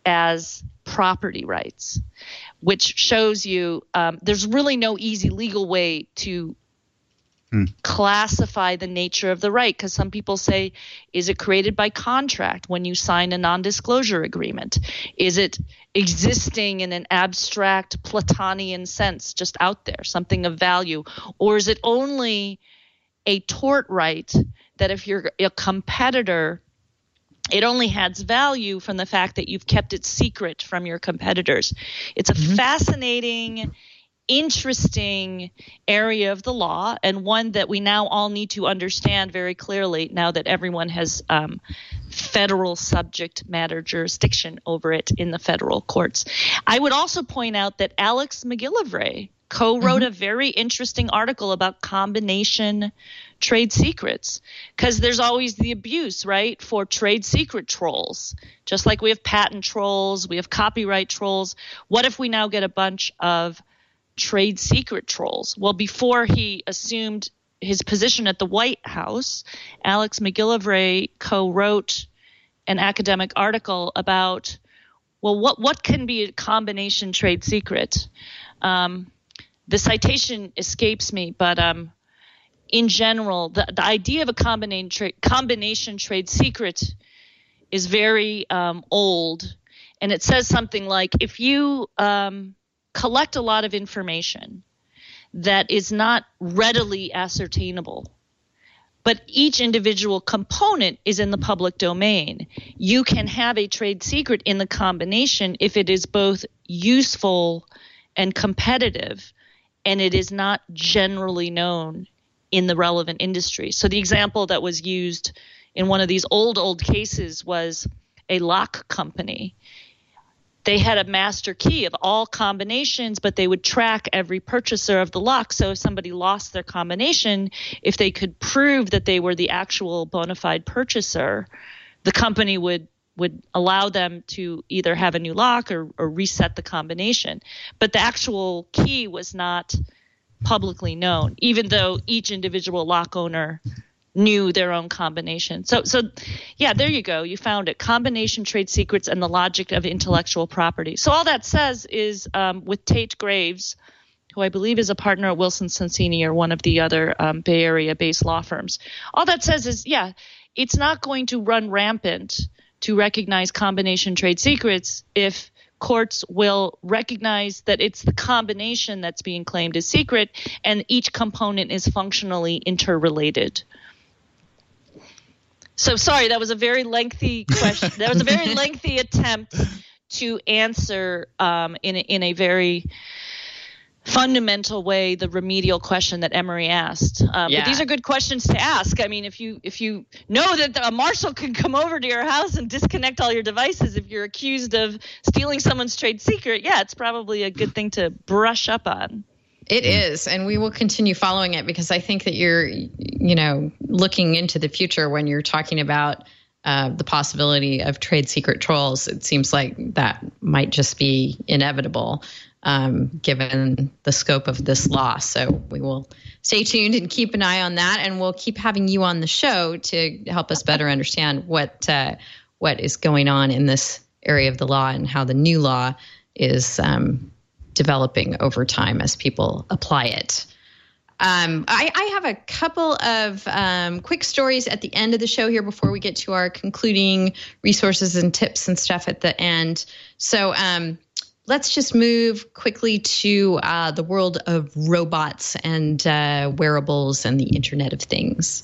as Property Rights, which shows you um, there's really no easy legal way to hmm. classify the nature of the right, because some people say, is it created by contract when you sign a non-disclosure agreement? Is it existing in an abstract Platonian sense, just out there, something of value? Or is it only a tort right that if you're a competitor, it only has value from the fact that you've kept it secret from your competitors? It's a mm-hmm. fascinating, interesting area of the law, and one that we now all need to understand very clearly now that everyone has um, federal subject matter jurisdiction over it in the federal courts. I would also point out that Alex McGillivray co-wrote mm-hmm. a very interesting article about combination trade secrets, because there's always the abuse, right, for trade secret trolls. Just like we have patent trolls, we have copyright trolls. What if we now get a bunch of trade secret trolls? Well, before he assumed his position at the White House, Alex McGillivray co-wrote an academic article about, well, what, what can be a combination trade secret? Um, the citation escapes me, but um, in general, the, the idea of a combination, tra- combination trade secret is very um, old, and it says something like, if you um, – collect a lot of information that is not readily ascertainable, but each individual component is in the public domain, you can have a trade secret in the combination if it is both useful and competitive, and it is not generally known in the relevant industry. So the example that was used in one of these old, old cases was a lock company. They had a master key of all combinations, but they would track every purchaser of the lock. So if somebody lost their combination, if they could prove that they were the actual bona fide purchaser, the company would would allow them to either have a new lock or, or reset the combination. But the actual key was not publicly known, even though each individual lock owner knew their own combination. So, so yeah, there you go. You found it. Combination trade secrets and the logic of intellectual property. So all that says is um, with Tate Graves, who I believe is a partner at Wilson Sonsini or one of the other um, Bay Area-based law firms, all that says is, yeah, it's not going to run rampant to recognize combination trade secrets if courts will recognize that it's the combination that's being claimed as secret and each component is functionally interrelated. So sorry, that was a very lengthy question. That was a very lengthy attempt to answer um, in a, in a very fundamental way the remedial question that Emery asked. Um, Yeah. But these are good questions to ask. I mean, if you if you know that a marshal can come over to your house and disconnect all your devices if you're accused of stealing someone's trade secret, yeah, it's probably a good thing to brush up on. It is, and we will continue following it because I think that you're, you know, looking into the future when you're talking about uh, the possibility of trade secret trolls. It seems like that might just be inevitable um, given the scope of this law. So we will stay tuned and keep an eye on that, and we'll keep having you on the show to help us better understand what uh, what is going on in this area of the law and how the new law is um, developing over time as people apply it. Um, I, I have a couple of um, quick stories at the end of the show here before we get to our concluding resources and tips and stuff at the end. So um, let's just move quickly to uh, the world of robots and uh, wearables and the Internet of Things.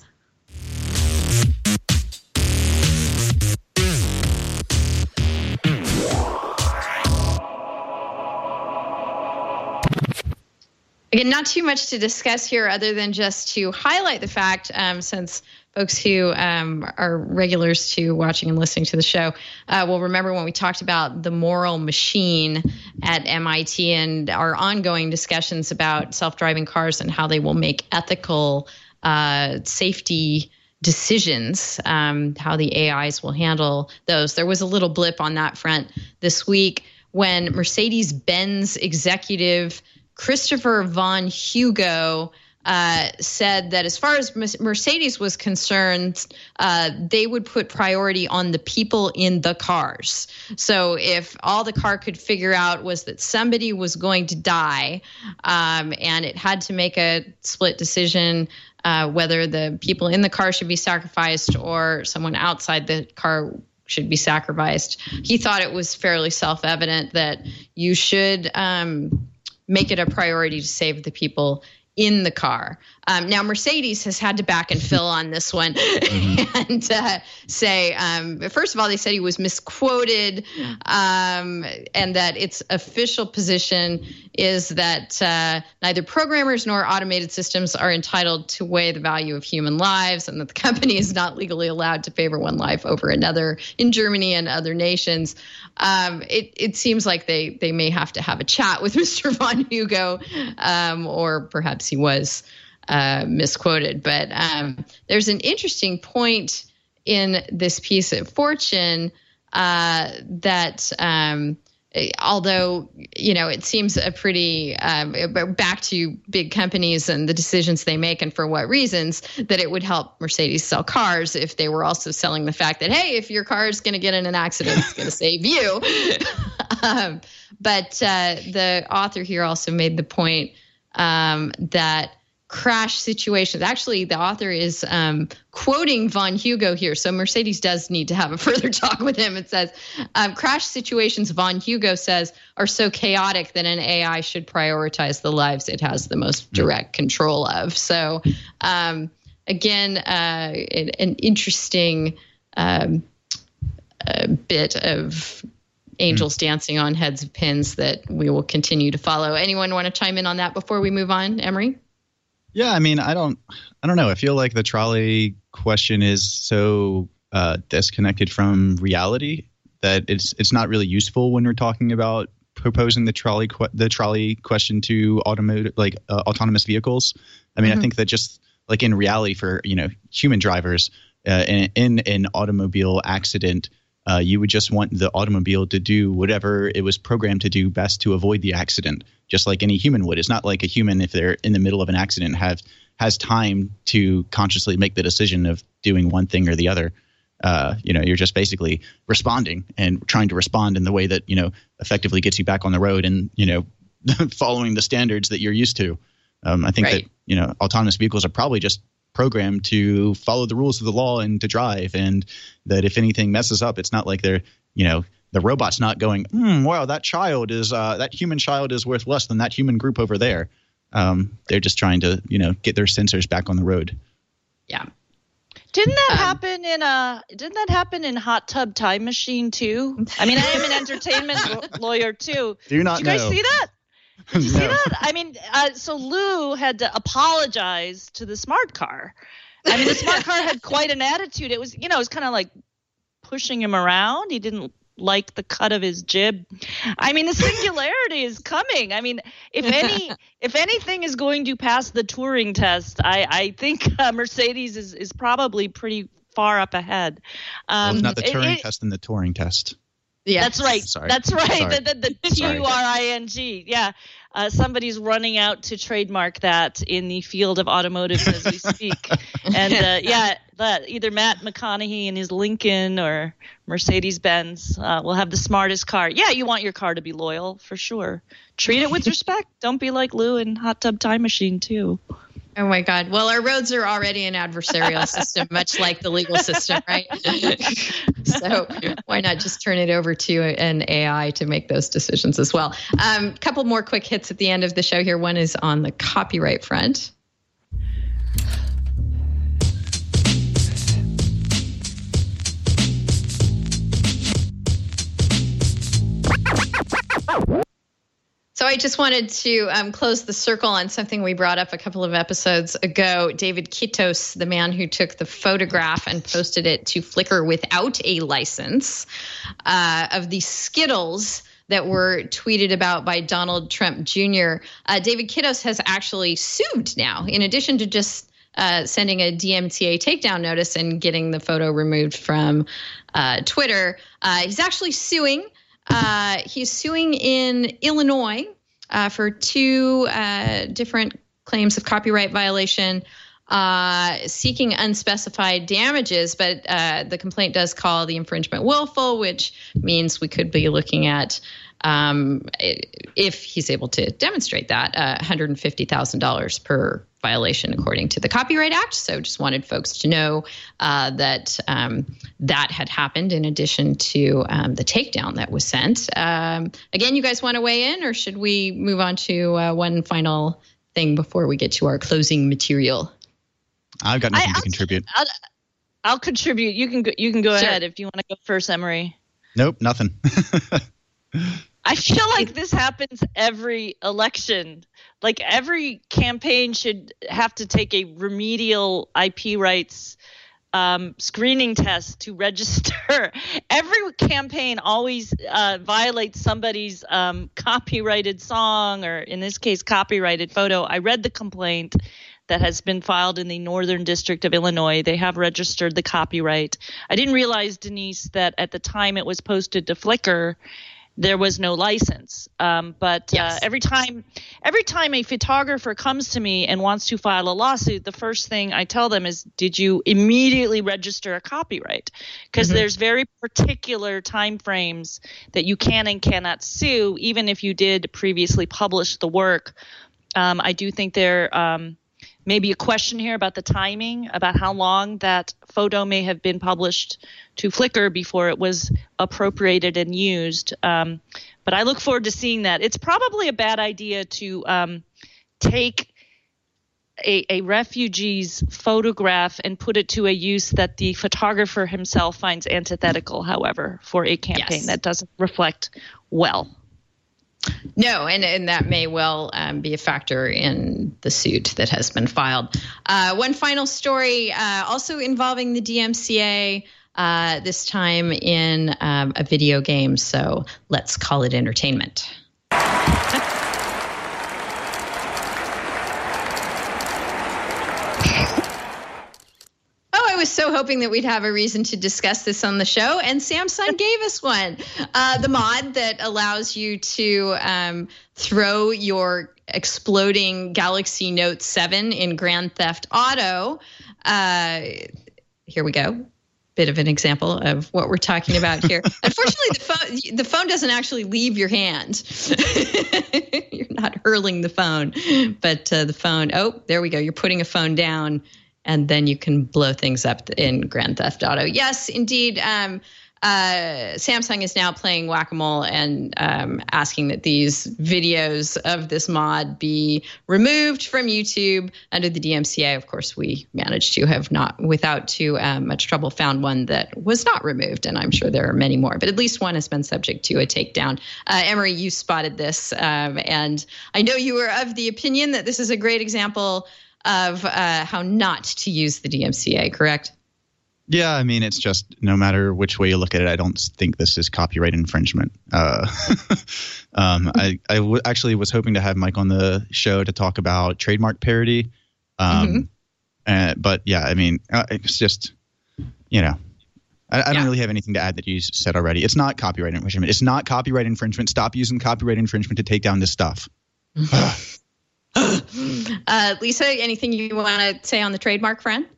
Again, not too much to discuss here other than just to highlight the fact, um, since folks who um, are regulars to watching and listening to the show uh, will remember when we talked about the moral machine at M I T and our ongoing discussions about self-driving cars and how they will make ethical uh, safety decisions, um, how the A Is will handle those. There was a little blip on that front this week when Mercedes-Benz executive Christopher von Hugo uh, said that as far as Mercedes was concerned, uh, they would put priority on the people in the cars. So if all the car could figure out was that somebody was going to die um, and it had to make a split decision uh, whether the people in the car should be sacrificed or someone outside the car should be sacrificed, he thought it was fairly self-evident that you should um, make it a priority to save the people in the car. Um, now, Mercedes has had to back and fill on this one mm-hmm. and uh, say, um, first of all, they said he was misquoted um, and that its official position is that uh, neither programmers nor automated systems are entitled to weigh the value of human lives and that the company is not legally allowed to favor one life over another in Germany and other nations. Um, it, it seems like they, they may have to have a chat with Mister von Hugo, um, or perhaps he was uh, misquoted. But um, there's an interesting point in this piece of Fortune uh, that um, although, you know, it seems a pretty um, back to big companies and the decisions they make and for what reasons, that it would help Mercedes sell cars if they were also selling the fact that, hey, if your car is going to get in an accident, it's going to save you. um, but uh, the author here also made the point um, that crash situations. Actually, the author is um, quoting von Hugo here. So Mercedes does need to have a further talk with him. It says, um, crash situations, von Hugo says, are so chaotic that an A I should prioritize the lives it has the most direct control of. So um, again, uh, an, an interesting um, uh, bit of angels dancing on heads of pins that we will continue to follow. Anyone want to chime in on that before we move on, Emery? Yeah, I mean, I don't, I don't know. I feel like the trolley question is so uh, disconnected from reality that it's it's not really useful when we're talking about proposing the trolley que- the trolley question to automotive like uh, autonomous vehicles. I mean, mm-hmm. I think that just like in reality for you know human drivers uh, in, in an automobile accident, uh, you would just want the automobile to do whatever it was programmed to do best to avoid the accident, just like any human would. It's not like a human, if they're in the middle of an accident, have has time to consciously make the decision of doing one thing or the other. Uh, you know, you're just basically responding and trying to respond in the way that, you know, effectively gets you back on the road and, you know, following the standards that you're used to. Um, I think right. that, you know, autonomous vehicles are probably just programmed to follow the rules of the law and to drive, and that if anything messes up, it's not like they're, you know, the robot's not going, hmm, wow, that child is uh, that human child is worth less than that human group over there. Um, they're just trying to, you know, get their sensors back on the road. Yeah. Didn't that Um, happen in a? Didn't that happen in Hot Tub Time Machine too? I mean, I am an entertainment lo- lawyer too. Do not Did you guys know. see that? Did you see No. that? I mean, uh, so Lou had to apologize to the smart car. I mean, the smart car had quite an attitude. It was, you know, it was kind of like pushing him around. He didn't like the cut of his jib. I mean, the singularity is coming. I mean, if any, if anything is going to pass the Turing test, I, I think uh, Mercedes is, is probably pretty far up ahead. Well, Um, it's not the it- Turing it- test and the Turing test. Yeah, That's right. Sorry. That's right. Sorry. The, the, the T Sorry. U R I N G. Yeah. Uh, somebody's running out to trademark that in the field of automotive as we speak. And uh, yeah, that either Matt McConaughey and his Lincoln or Mercedes-Benz uh, will have the smartest car. Yeah, you want your car to be loyal for sure. Treat it with respect. Don't be like Lou in Hot Tub Time Machine too. Oh my God. Well, our roads are already an adversarial system, much like the legal system, right? So why not just turn it over to an A I to make those decisions as well? A um, couple more quick hits at the end of the show here. One is on the copyright front. So I just wanted to um, close the circle on something we brought up a couple of episodes ago. David Kittos, the man who took the photograph and posted it to Flickr without a license uh, of the Skittles that were tweeted about by Donald Trump Junior Uh, David Kittos has actually sued now, in addition to just uh, sending a D M C A takedown notice and getting the photo removed from uh, Twitter. Uh, he's actually suing. Uh, he's suing in Illinois uh, for two uh, different claims of copyright violation, uh, seeking unspecified damages. But uh, the complaint does call the infringement willful, which means we could be looking at, um, if he's able to demonstrate that, uh, one hundred fifty thousand dollars per violation according to the Copyright Act. So just wanted folks to know uh, that um, that had happened in addition to um, the takedown that was sent. Um, again, you guys want to weigh in, or should we move on to uh, one final thing before we get to our closing material? I've got nothing I- to I'll- contribute. I'll, I'll contribute. You can go, you can go Sure. ahead if you want to go first, Emery. Nope, nothing. I feel like this happens every election. Like every campaign should have to take a remedial I P rights um, screening test to register. Every campaign always uh, violates somebody's um, copyrighted song, or in this case, copyrighted photo. I read the complaint that has been filed in the Northern District of Illinois. They have registered the copyright. I didn't realize, Denise, that at the time it was posted to Flickr, there was no license. Um, but Yes. uh, every time, every time a photographer comes to me and wants to file a lawsuit, the first thing I tell them is, did you immediately register a copyright? Because Mm-hmm. there's very particular time frames that you can and cannot sue, even if you did previously publish the work. Um, I do think there um, may be a question here about the timing, about how long that photo may have been published to Flickr before it was appropriated and used. Um, but I look forward to seeing that. It's probably a bad idea to um, take a, a refugee's photograph and put it to a use that the photographer himself finds antithetical, however, for a campaign. Yes. That doesn't reflect well. No, and, and that may well um, be a factor in the suit that has been filed. Uh, one final story, uh, also involving the D M C A, uh, this time in um, a video game. So let's call it entertainment. Oh, I was so hoping that we'd have a reason to discuss this on the show, and Samsung gave us one. Uh, the mod that allows you to um, throw your exploding Galaxy Note seven in Grand Theft Auto. Uh, here we go. Bit of an example of what we're talking about here. Unfortunately, the phone the phone doesn't actually leave your hand. You're not hurling the phone, but uh, the phone. Oh, there we go. You're putting a phone down, and then you can blow things up in Grand Theft Auto. Yes, indeed. Um, uh, Samsung is now playing whack-a-mole and um, asking that these videos of this mod be removed from YouTube under the D M C A. Of course, we managed to have not, without too um, much trouble, found one that was not removed, and I'm sure there are many more, but at least one has been subject to a takedown. Uh, Emery, you spotted this, um, and I know you were of the opinion that this is a great example of uh, how not to use the D M C A, correct? Yeah, I mean, it's just no matter which way you look at it, I don't think this is copyright infringement. Uh, um, I, I w- actually was hoping to have Mike on the show to talk about trademark parody. Um, mm-hmm. uh, but yeah, I mean, uh, it's just, you know, I, I don't yeah. really have anything to add that you said already. It's not copyright infringement. It's not copyright infringement. Stop using copyright infringement to take down this stuff. uh, Lisa, anything you want to say on the trademark front?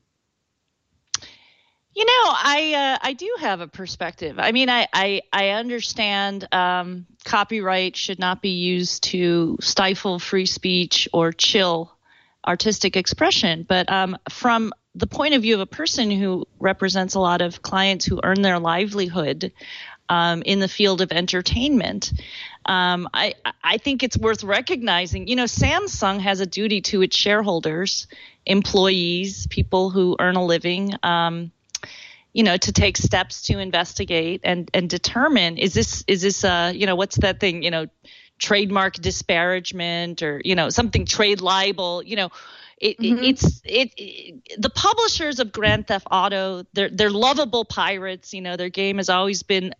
You know, I uh, I do have a perspective. I mean, I I, I understand um, copyright should not be used to stifle free speech or chill artistic expression. But um, from the point of view of a person who represents a lot of clients who earn their livelihood um, in the field of entertainment, um, I I think it's worth recognizing. You know, Samsung has a duty to its shareholders, employees, people who earn a living. Um, you know, to take steps to investigate and, and determine, is this, is this, uh, you know, what's that thing, you know, trademark disparagement or, you know, something trade libel, you know, it, mm-hmm. it, it's, it, it, the publishers of Grand Theft Auto, they're, they're lovable pirates. You know, their game has always been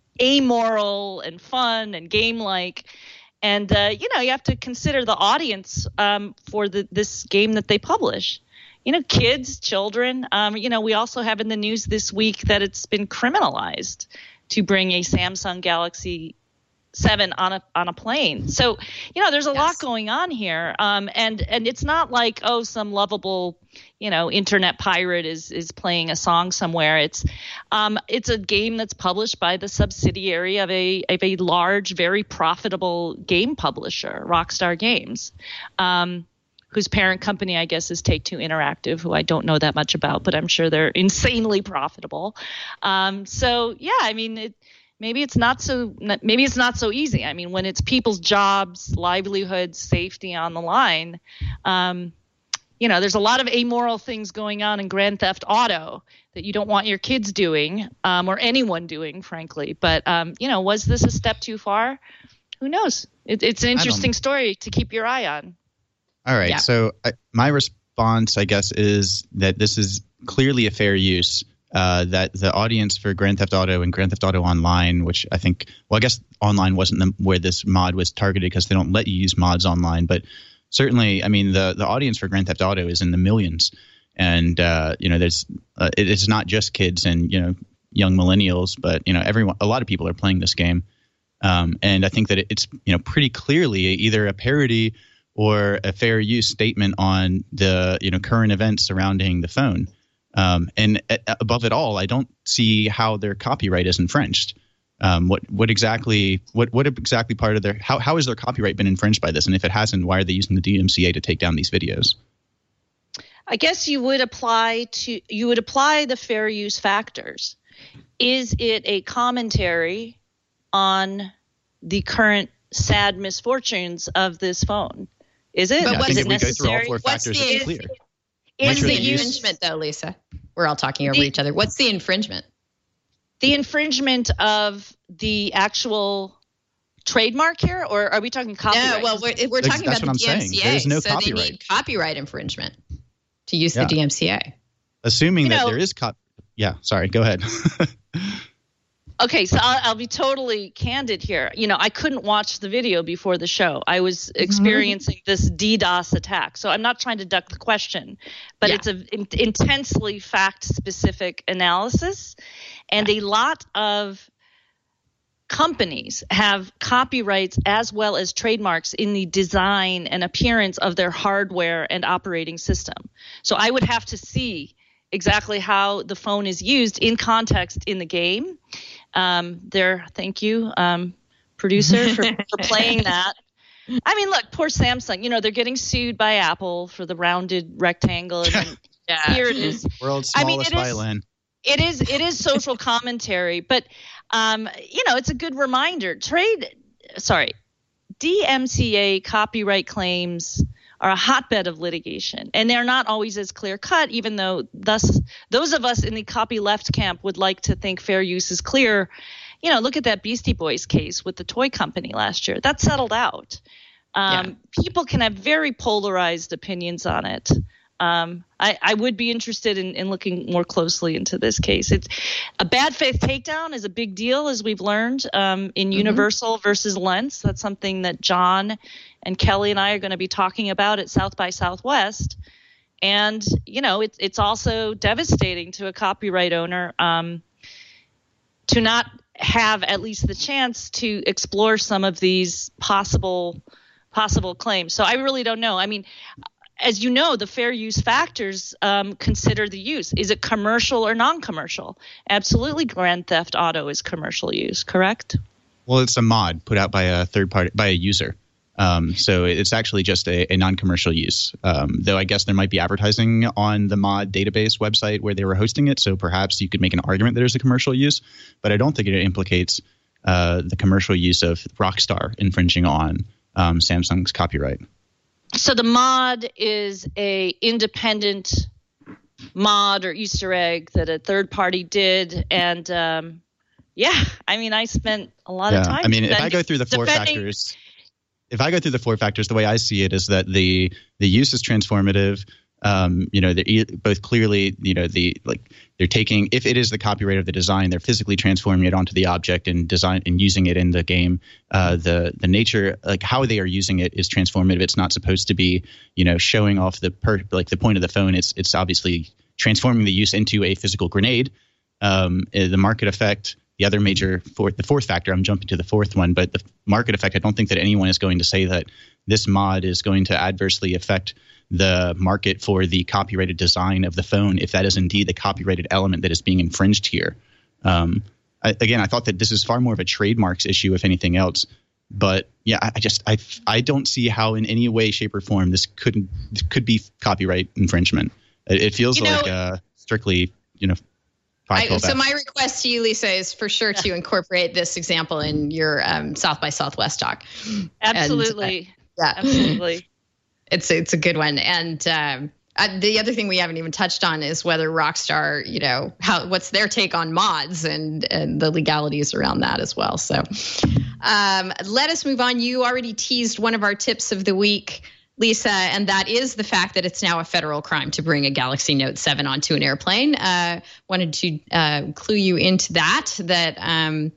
amoral and fun and game-like. And, uh, you know, you have to consider the audience um, for the, this game that they publish. You know, kids, children, um, you know, we also have in the news this week that it's been criminalized to bring a Samsung Galaxy seven on a on a plane. So, you know, there's a yes. lot going on here. Um, and and it's not like, oh, some lovable, you know, internet pirate is is playing a song somewhere. It's um, it's a game that's published by the subsidiary of a of a large, very profitable game publisher, Rockstar Games. Um whose parent company, I guess, is Take-Two Interactive, who I don't know that much about, but I'm sure they're insanely profitable. Um, so, yeah, I mean, it, maybe it's not so maybe it's not so easy. I mean, when it's people's jobs, livelihoods, safety on the line, um, you know, there's a lot of amoral things going on in Grand Theft Auto that you don't want your kids doing um, or anyone doing, frankly. But, um, you know, was this a step too far? Who knows? It, it's an interesting story to keep your eye on. All right. Yeah. So I, my response, I guess, is that this is clearly a fair use, uh, that the audience for Grand Theft Auto and Grand Theft Auto Online, which I think, well, I guess online wasn't the, where this mod was targeted because they don't let you use mods online. But certainly, I mean, the, the audience for Grand Theft Auto is in the millions. And, uh, you know, there's uh, it, it's not just kids and, you know, young millennials, but, you know, everyone, a lot of people are playing this game. Um, and I think that it's, you know, pretty clearly either a parody or a fair use statement on the, you know, current events surrounding the phone. Um, and uh, above it all, I don't see how their copyright is infringed. Um, what what exactly what what exactly part of their how how has their copyright been infringed by this? And if it hasn't, why are they using the D M C A to take down these videos? I guess you would apply to you would apply the fair use factors. Is it a commentary on the current sad misfortunes of this phone? Is it? But yeah, what's it it necessary? What's what's the, is, clear. What's is the the infringement, though, Lisa? We're all talking over the, each other. What's the infringement? The infringement of the actual trademark here, or are we talking copyright? No, well, we're, we're talking that's about the what I'm D M C A. Saying. There is no so copyright. They need copyright infringement to use yeah. the D M C A. Assuming you that know, there is cop. Yeah, sorry. Go ahead. Okay, so I'll, I'll be totally candid here. You know, I couldn't watch the video before the show. I was experiencing mm-hmm. this DDoS attack. So I'm not trying to duck the question, but yeah. it's an in, intensely fact-specific analysis. And yeah. a lot of companies have copyrights as well as trademarks in the design and appearance of their hardware and operating system. So I would have to see exactly how the phone is used in context in the game. Um, there, thank you, um, producer, for, for playing that. I mean, look, poor Samsung. You know, they're getting sued by Apple for the rounded rectangle. And then yeah. here it is. World's smallest I mean, it violin. It is it is social commentary, but um, you know, it's a good reminder. Trade, sorry, D M C A copyright claims are a hotbed of litigation, and they're not always as clear cut. Even though, thus, those of us in the copy left camp would like to think fair use is clear. You know, look at that Beastie Boys case with the toy company last year. That settled out. Um, yeah. People can have very polarized opinions on it. Um, I, I would be interested in, in looking more closely into this case. It's a bad faith takedown is a big deal, as we've learned um, in mm-hmm. Universal versus Lentz. That's something that John and Kelly and I are going to be talking about at South by Southwest. And, you know, it, it's also devastating to a copyright owner um, to not have at least the chance to explore some of these possible possible claims. So I really don't know. I mean, as you know, the fair use factors um, consider the use. Is it commercial or non-commercial? Absolutely, Grand Theft Auto is commercial use, correct? Well, it's a mod put out by a third party, by a user. Um, so it's actually just a, a non-commercial use. Um, though I guess there might be advertising on the mod database website where they were hosting it. So perhaps you could make an argument that there's a commercial use. But I don't think it implicates uh, the commercial use of Rockstar infringing on um, Samsung's copyright. So the mod is a independent mod or Easter egg that a third party did, and um, yeah, I mean, I spent a lot yeah. of time. I mean, if I go through the four defending- factors, if I go through the four factors, the way I see it is that the the use is transformative. Um, you know, they're both clearly, you know, the like they're taking, if it is the copyright of the design, they're physically transforming it onto the object and design and using it in the game. Uh, the the nature, like how they are using it, is transformative. It's not supposed to be, you know, showing off the per, like the point of the phone. It's it's obviously transforming the use into a physical grenade. Um, the market effect, the other major fourth, the fourth factor. I'm jumping to the fourth one, but the market effect. I don't think that anyone is going to say that this mod is going to adversely affect the market for the copyrighted design of the phone, if that is indeed the copyrighted element that is being infringed here. Um, I, again, I thought that this is far more of a trademarks issue, if anything else. But yeah, I, I just I I don't see how in any way, shape, or form this could could be copyright infringement. It, it feels you know, like uh, strictly, you know. I, so my request to you, Lisa, is for sure to incorporate this example in your um, South by Southwest talk. Absolutely. And, uh, yeah, absolutely. It's it's a good one, and um, uh, the other thing we haven't even touched on is whether Rockstar, you know, how what's their take on mods and and the legalities around that as well. So, um, let us move on. You already teased one of our tips of the week, Lisa, and that is the fact that it's now a federal crime to bring a Galaxy Note seven onto an airplane. Uh, wanted to uh, clue you into that. That. Um,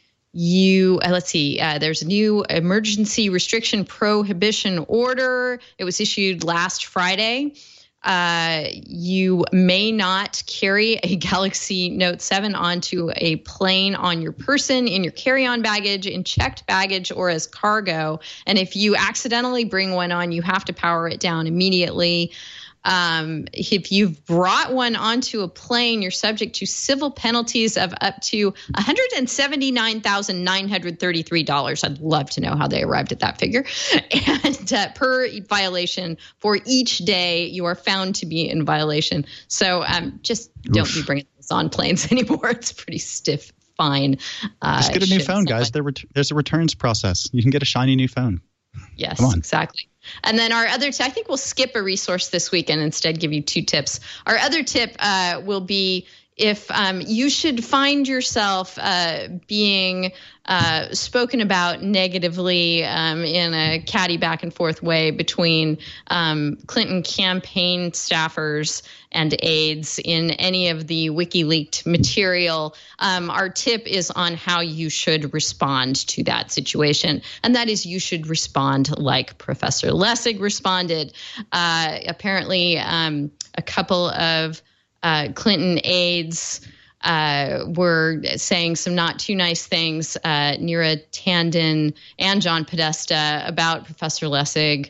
You uh, let's see. Uh, there's a new emergency restriction prohibition order. It was issued last Friday. Uh, you may not carry a Galaxy Note seven onto a plane on your person, in your carry-on baggage, in checked baggage, or as cargo. And if you accidentally bring one on, you have to power it down immediately. Um, if you've brought one onto a plane, you're subject to civil penalties of up to one hundred seventy-nine thousand nine hundred thirty-three dollars. I'd love to know how they arrived at that figure. And uh, per violation for each day you are found to be in violation. So um, just don't Oof. be bringing this on planes anymore. It's pretty stiff fine. Uh, just get a new phone, guys. There, there's a returns process. You can get a shiny new phone. Yes, exactly. And then our other, t- I think we'll skip a resource this week and instead give you two tips. Our other tip uh, will be if um, you should find yourself uh, being uh, spoken about negatively um, in a catty back and forth way between um, Clinton campaign staffers and aides in any of the WikiLeaked material, um, our tip is on how you should respond to that situation. And that is you should respond like Professor Lessig responded. Uh, apparently, um, a couple of Uh, Clinton aides uh, were saying some not too nice things, uh, Neera Tanden and John Podesta, about Professor Lessig.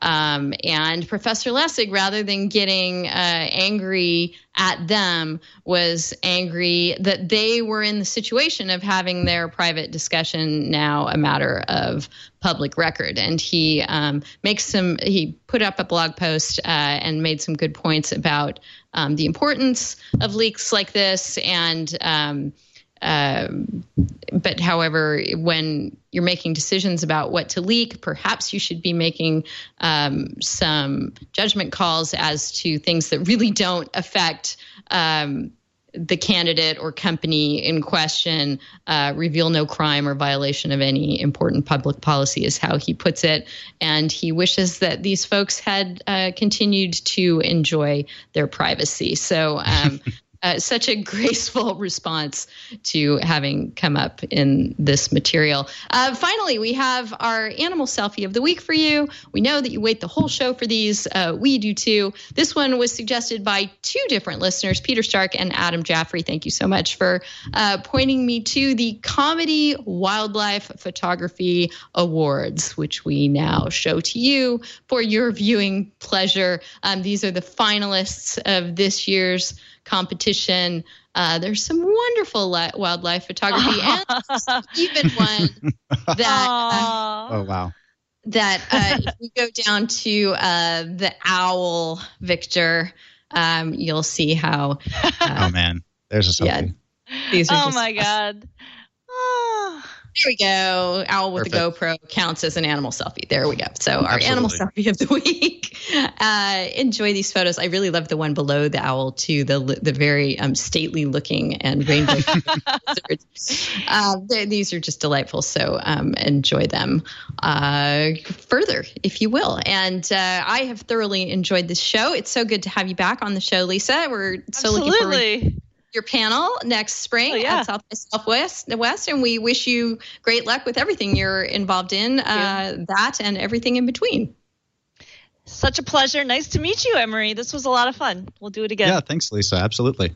Um, and Professor Lessig, rather than getting uh, angry at them, was angry that they were in the situation of having their private discussion now a matter of public record. And he um, makes some, he put up a blog post uh, and made some good points about um, the importance of leaks like this. And um, uh, but however, when you're making decisions about what to leak, perhaps you should be making um, some judgment calls as to things that really don't affect um, the candidate or company in question. Uh, reveal no crime or violation of any important public policy is how he puts it. And he wishes that these folks had uh, continued to enjoy their privacy. So um, Uh, such a graceful response to having come up in this material. Uh, finally, we have our animal selfie of the week for you. We know that you wait the whole show for these. Uh, we do too. This one was suggested by two different listeners, Peter Stark and Adam Jaffrey. Thank you so much for uh, pointing me to the Comedy Wildlife Photography Awards, which we now show to you for your viewing pleasure. Um, these are the finalists of this year's competition. Uh, there's some wonderful li- wildlife photography, and even one that uh, oh wow that uh, if you go down to uh, the owl, Victor, um, you'll see how. Uh, oh man, there's a selfie. Yeah, these are oh just, my god. Oh. There we go. Owl with Perfect. a GoPro counts as an animal selfie. There we go. So our Absolutely. animal selfie of the week. Uh, enjoy these photos. I really love the one below the owl too. The the very um, stately looking and rainbow. uh, these are just delightful. So um, enjoy them uh, further, if you will. And uh, I have thoroughly enjoyed this show. It's so good to have you back on the show, Lisa. We're so Absolutely. looking forward your panel next spring oh, yeah. at South by Southwest, the West, and we wish you great luck with everything you're involved in, uh, that and everything in between. Such a pleasure. Nice to meet you, Emery. This was a lot of fun. We'll do it again. Yeah, thanks, Lisa. Absolutely.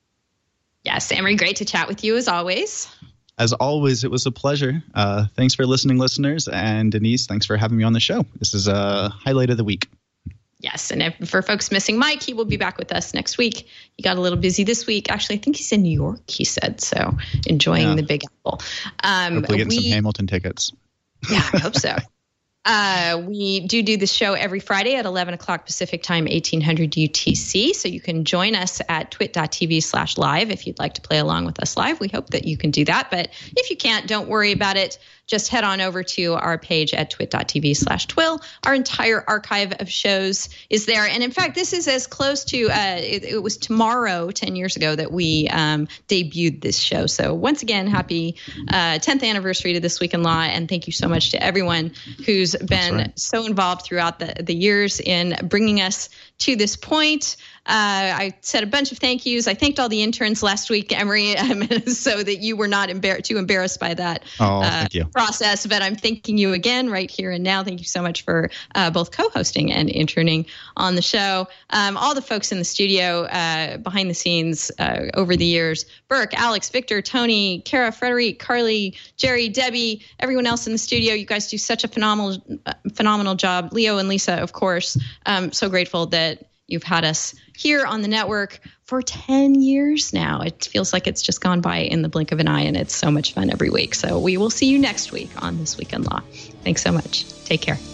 Yes, Emery, great to chat with you as always. As always, it was a pleasure. Uh, thanks for listening, listeners. And Denise, thanks for having me on the show. This is a highlight of the week. Yes, and if, for folks missing Mike, he will be back with us next week. He got a little busy this week. Actually, I think he's in New York, he said, so enjoying yeah. the Big Apple. Um, Hopefully getting we, some Hamilton tickets. Yeah, I hope so. Uh, we do do this show every Friday at eleven o'clock Pacific time, eighteen hundred U T C. So you can join us at twit.tv slash live if you'd like to play along with us live. We hope that you can do that. But if you can't, don't worry about it. Just head on over to our page at twit.tv slash twill. Our entire archive of shows is there. And in fact, this is as close to, uh, it, it was tomorrow, ten years ago, that we um, debuted this show. So once again, happy uh, tenth anniversary to This Week in Law. And thank you so much to everyone who's been right. so involved throughout the, the years in bringing us to this point. Uh, I said a bunch of thank yous. I thanked all the interns last week, Emery, um, so that you were not embar- too embarrassed by that oh, uh, thank you. process. But I'm thanking you again right here and now. Thank you so much for uh, both co-hosting and interning on the show. Um, all the folks in the studio, uh, behind the scenes uh, over the years, Burke, Alex, Victor, Tony, Kara, Frederic, Carly, Jerry, Debbie, everyone else in the studio. You guys do such a phenomenal, uh, phenomenal job. Leo and Lisa, of course. I'm so grateful that you've had us here on the network for ten years now. It feels like it's just gone by in the blink of an eye, and it's so much fun every week. So we will see you next week on This Week in Law. Thanks so much. Take care.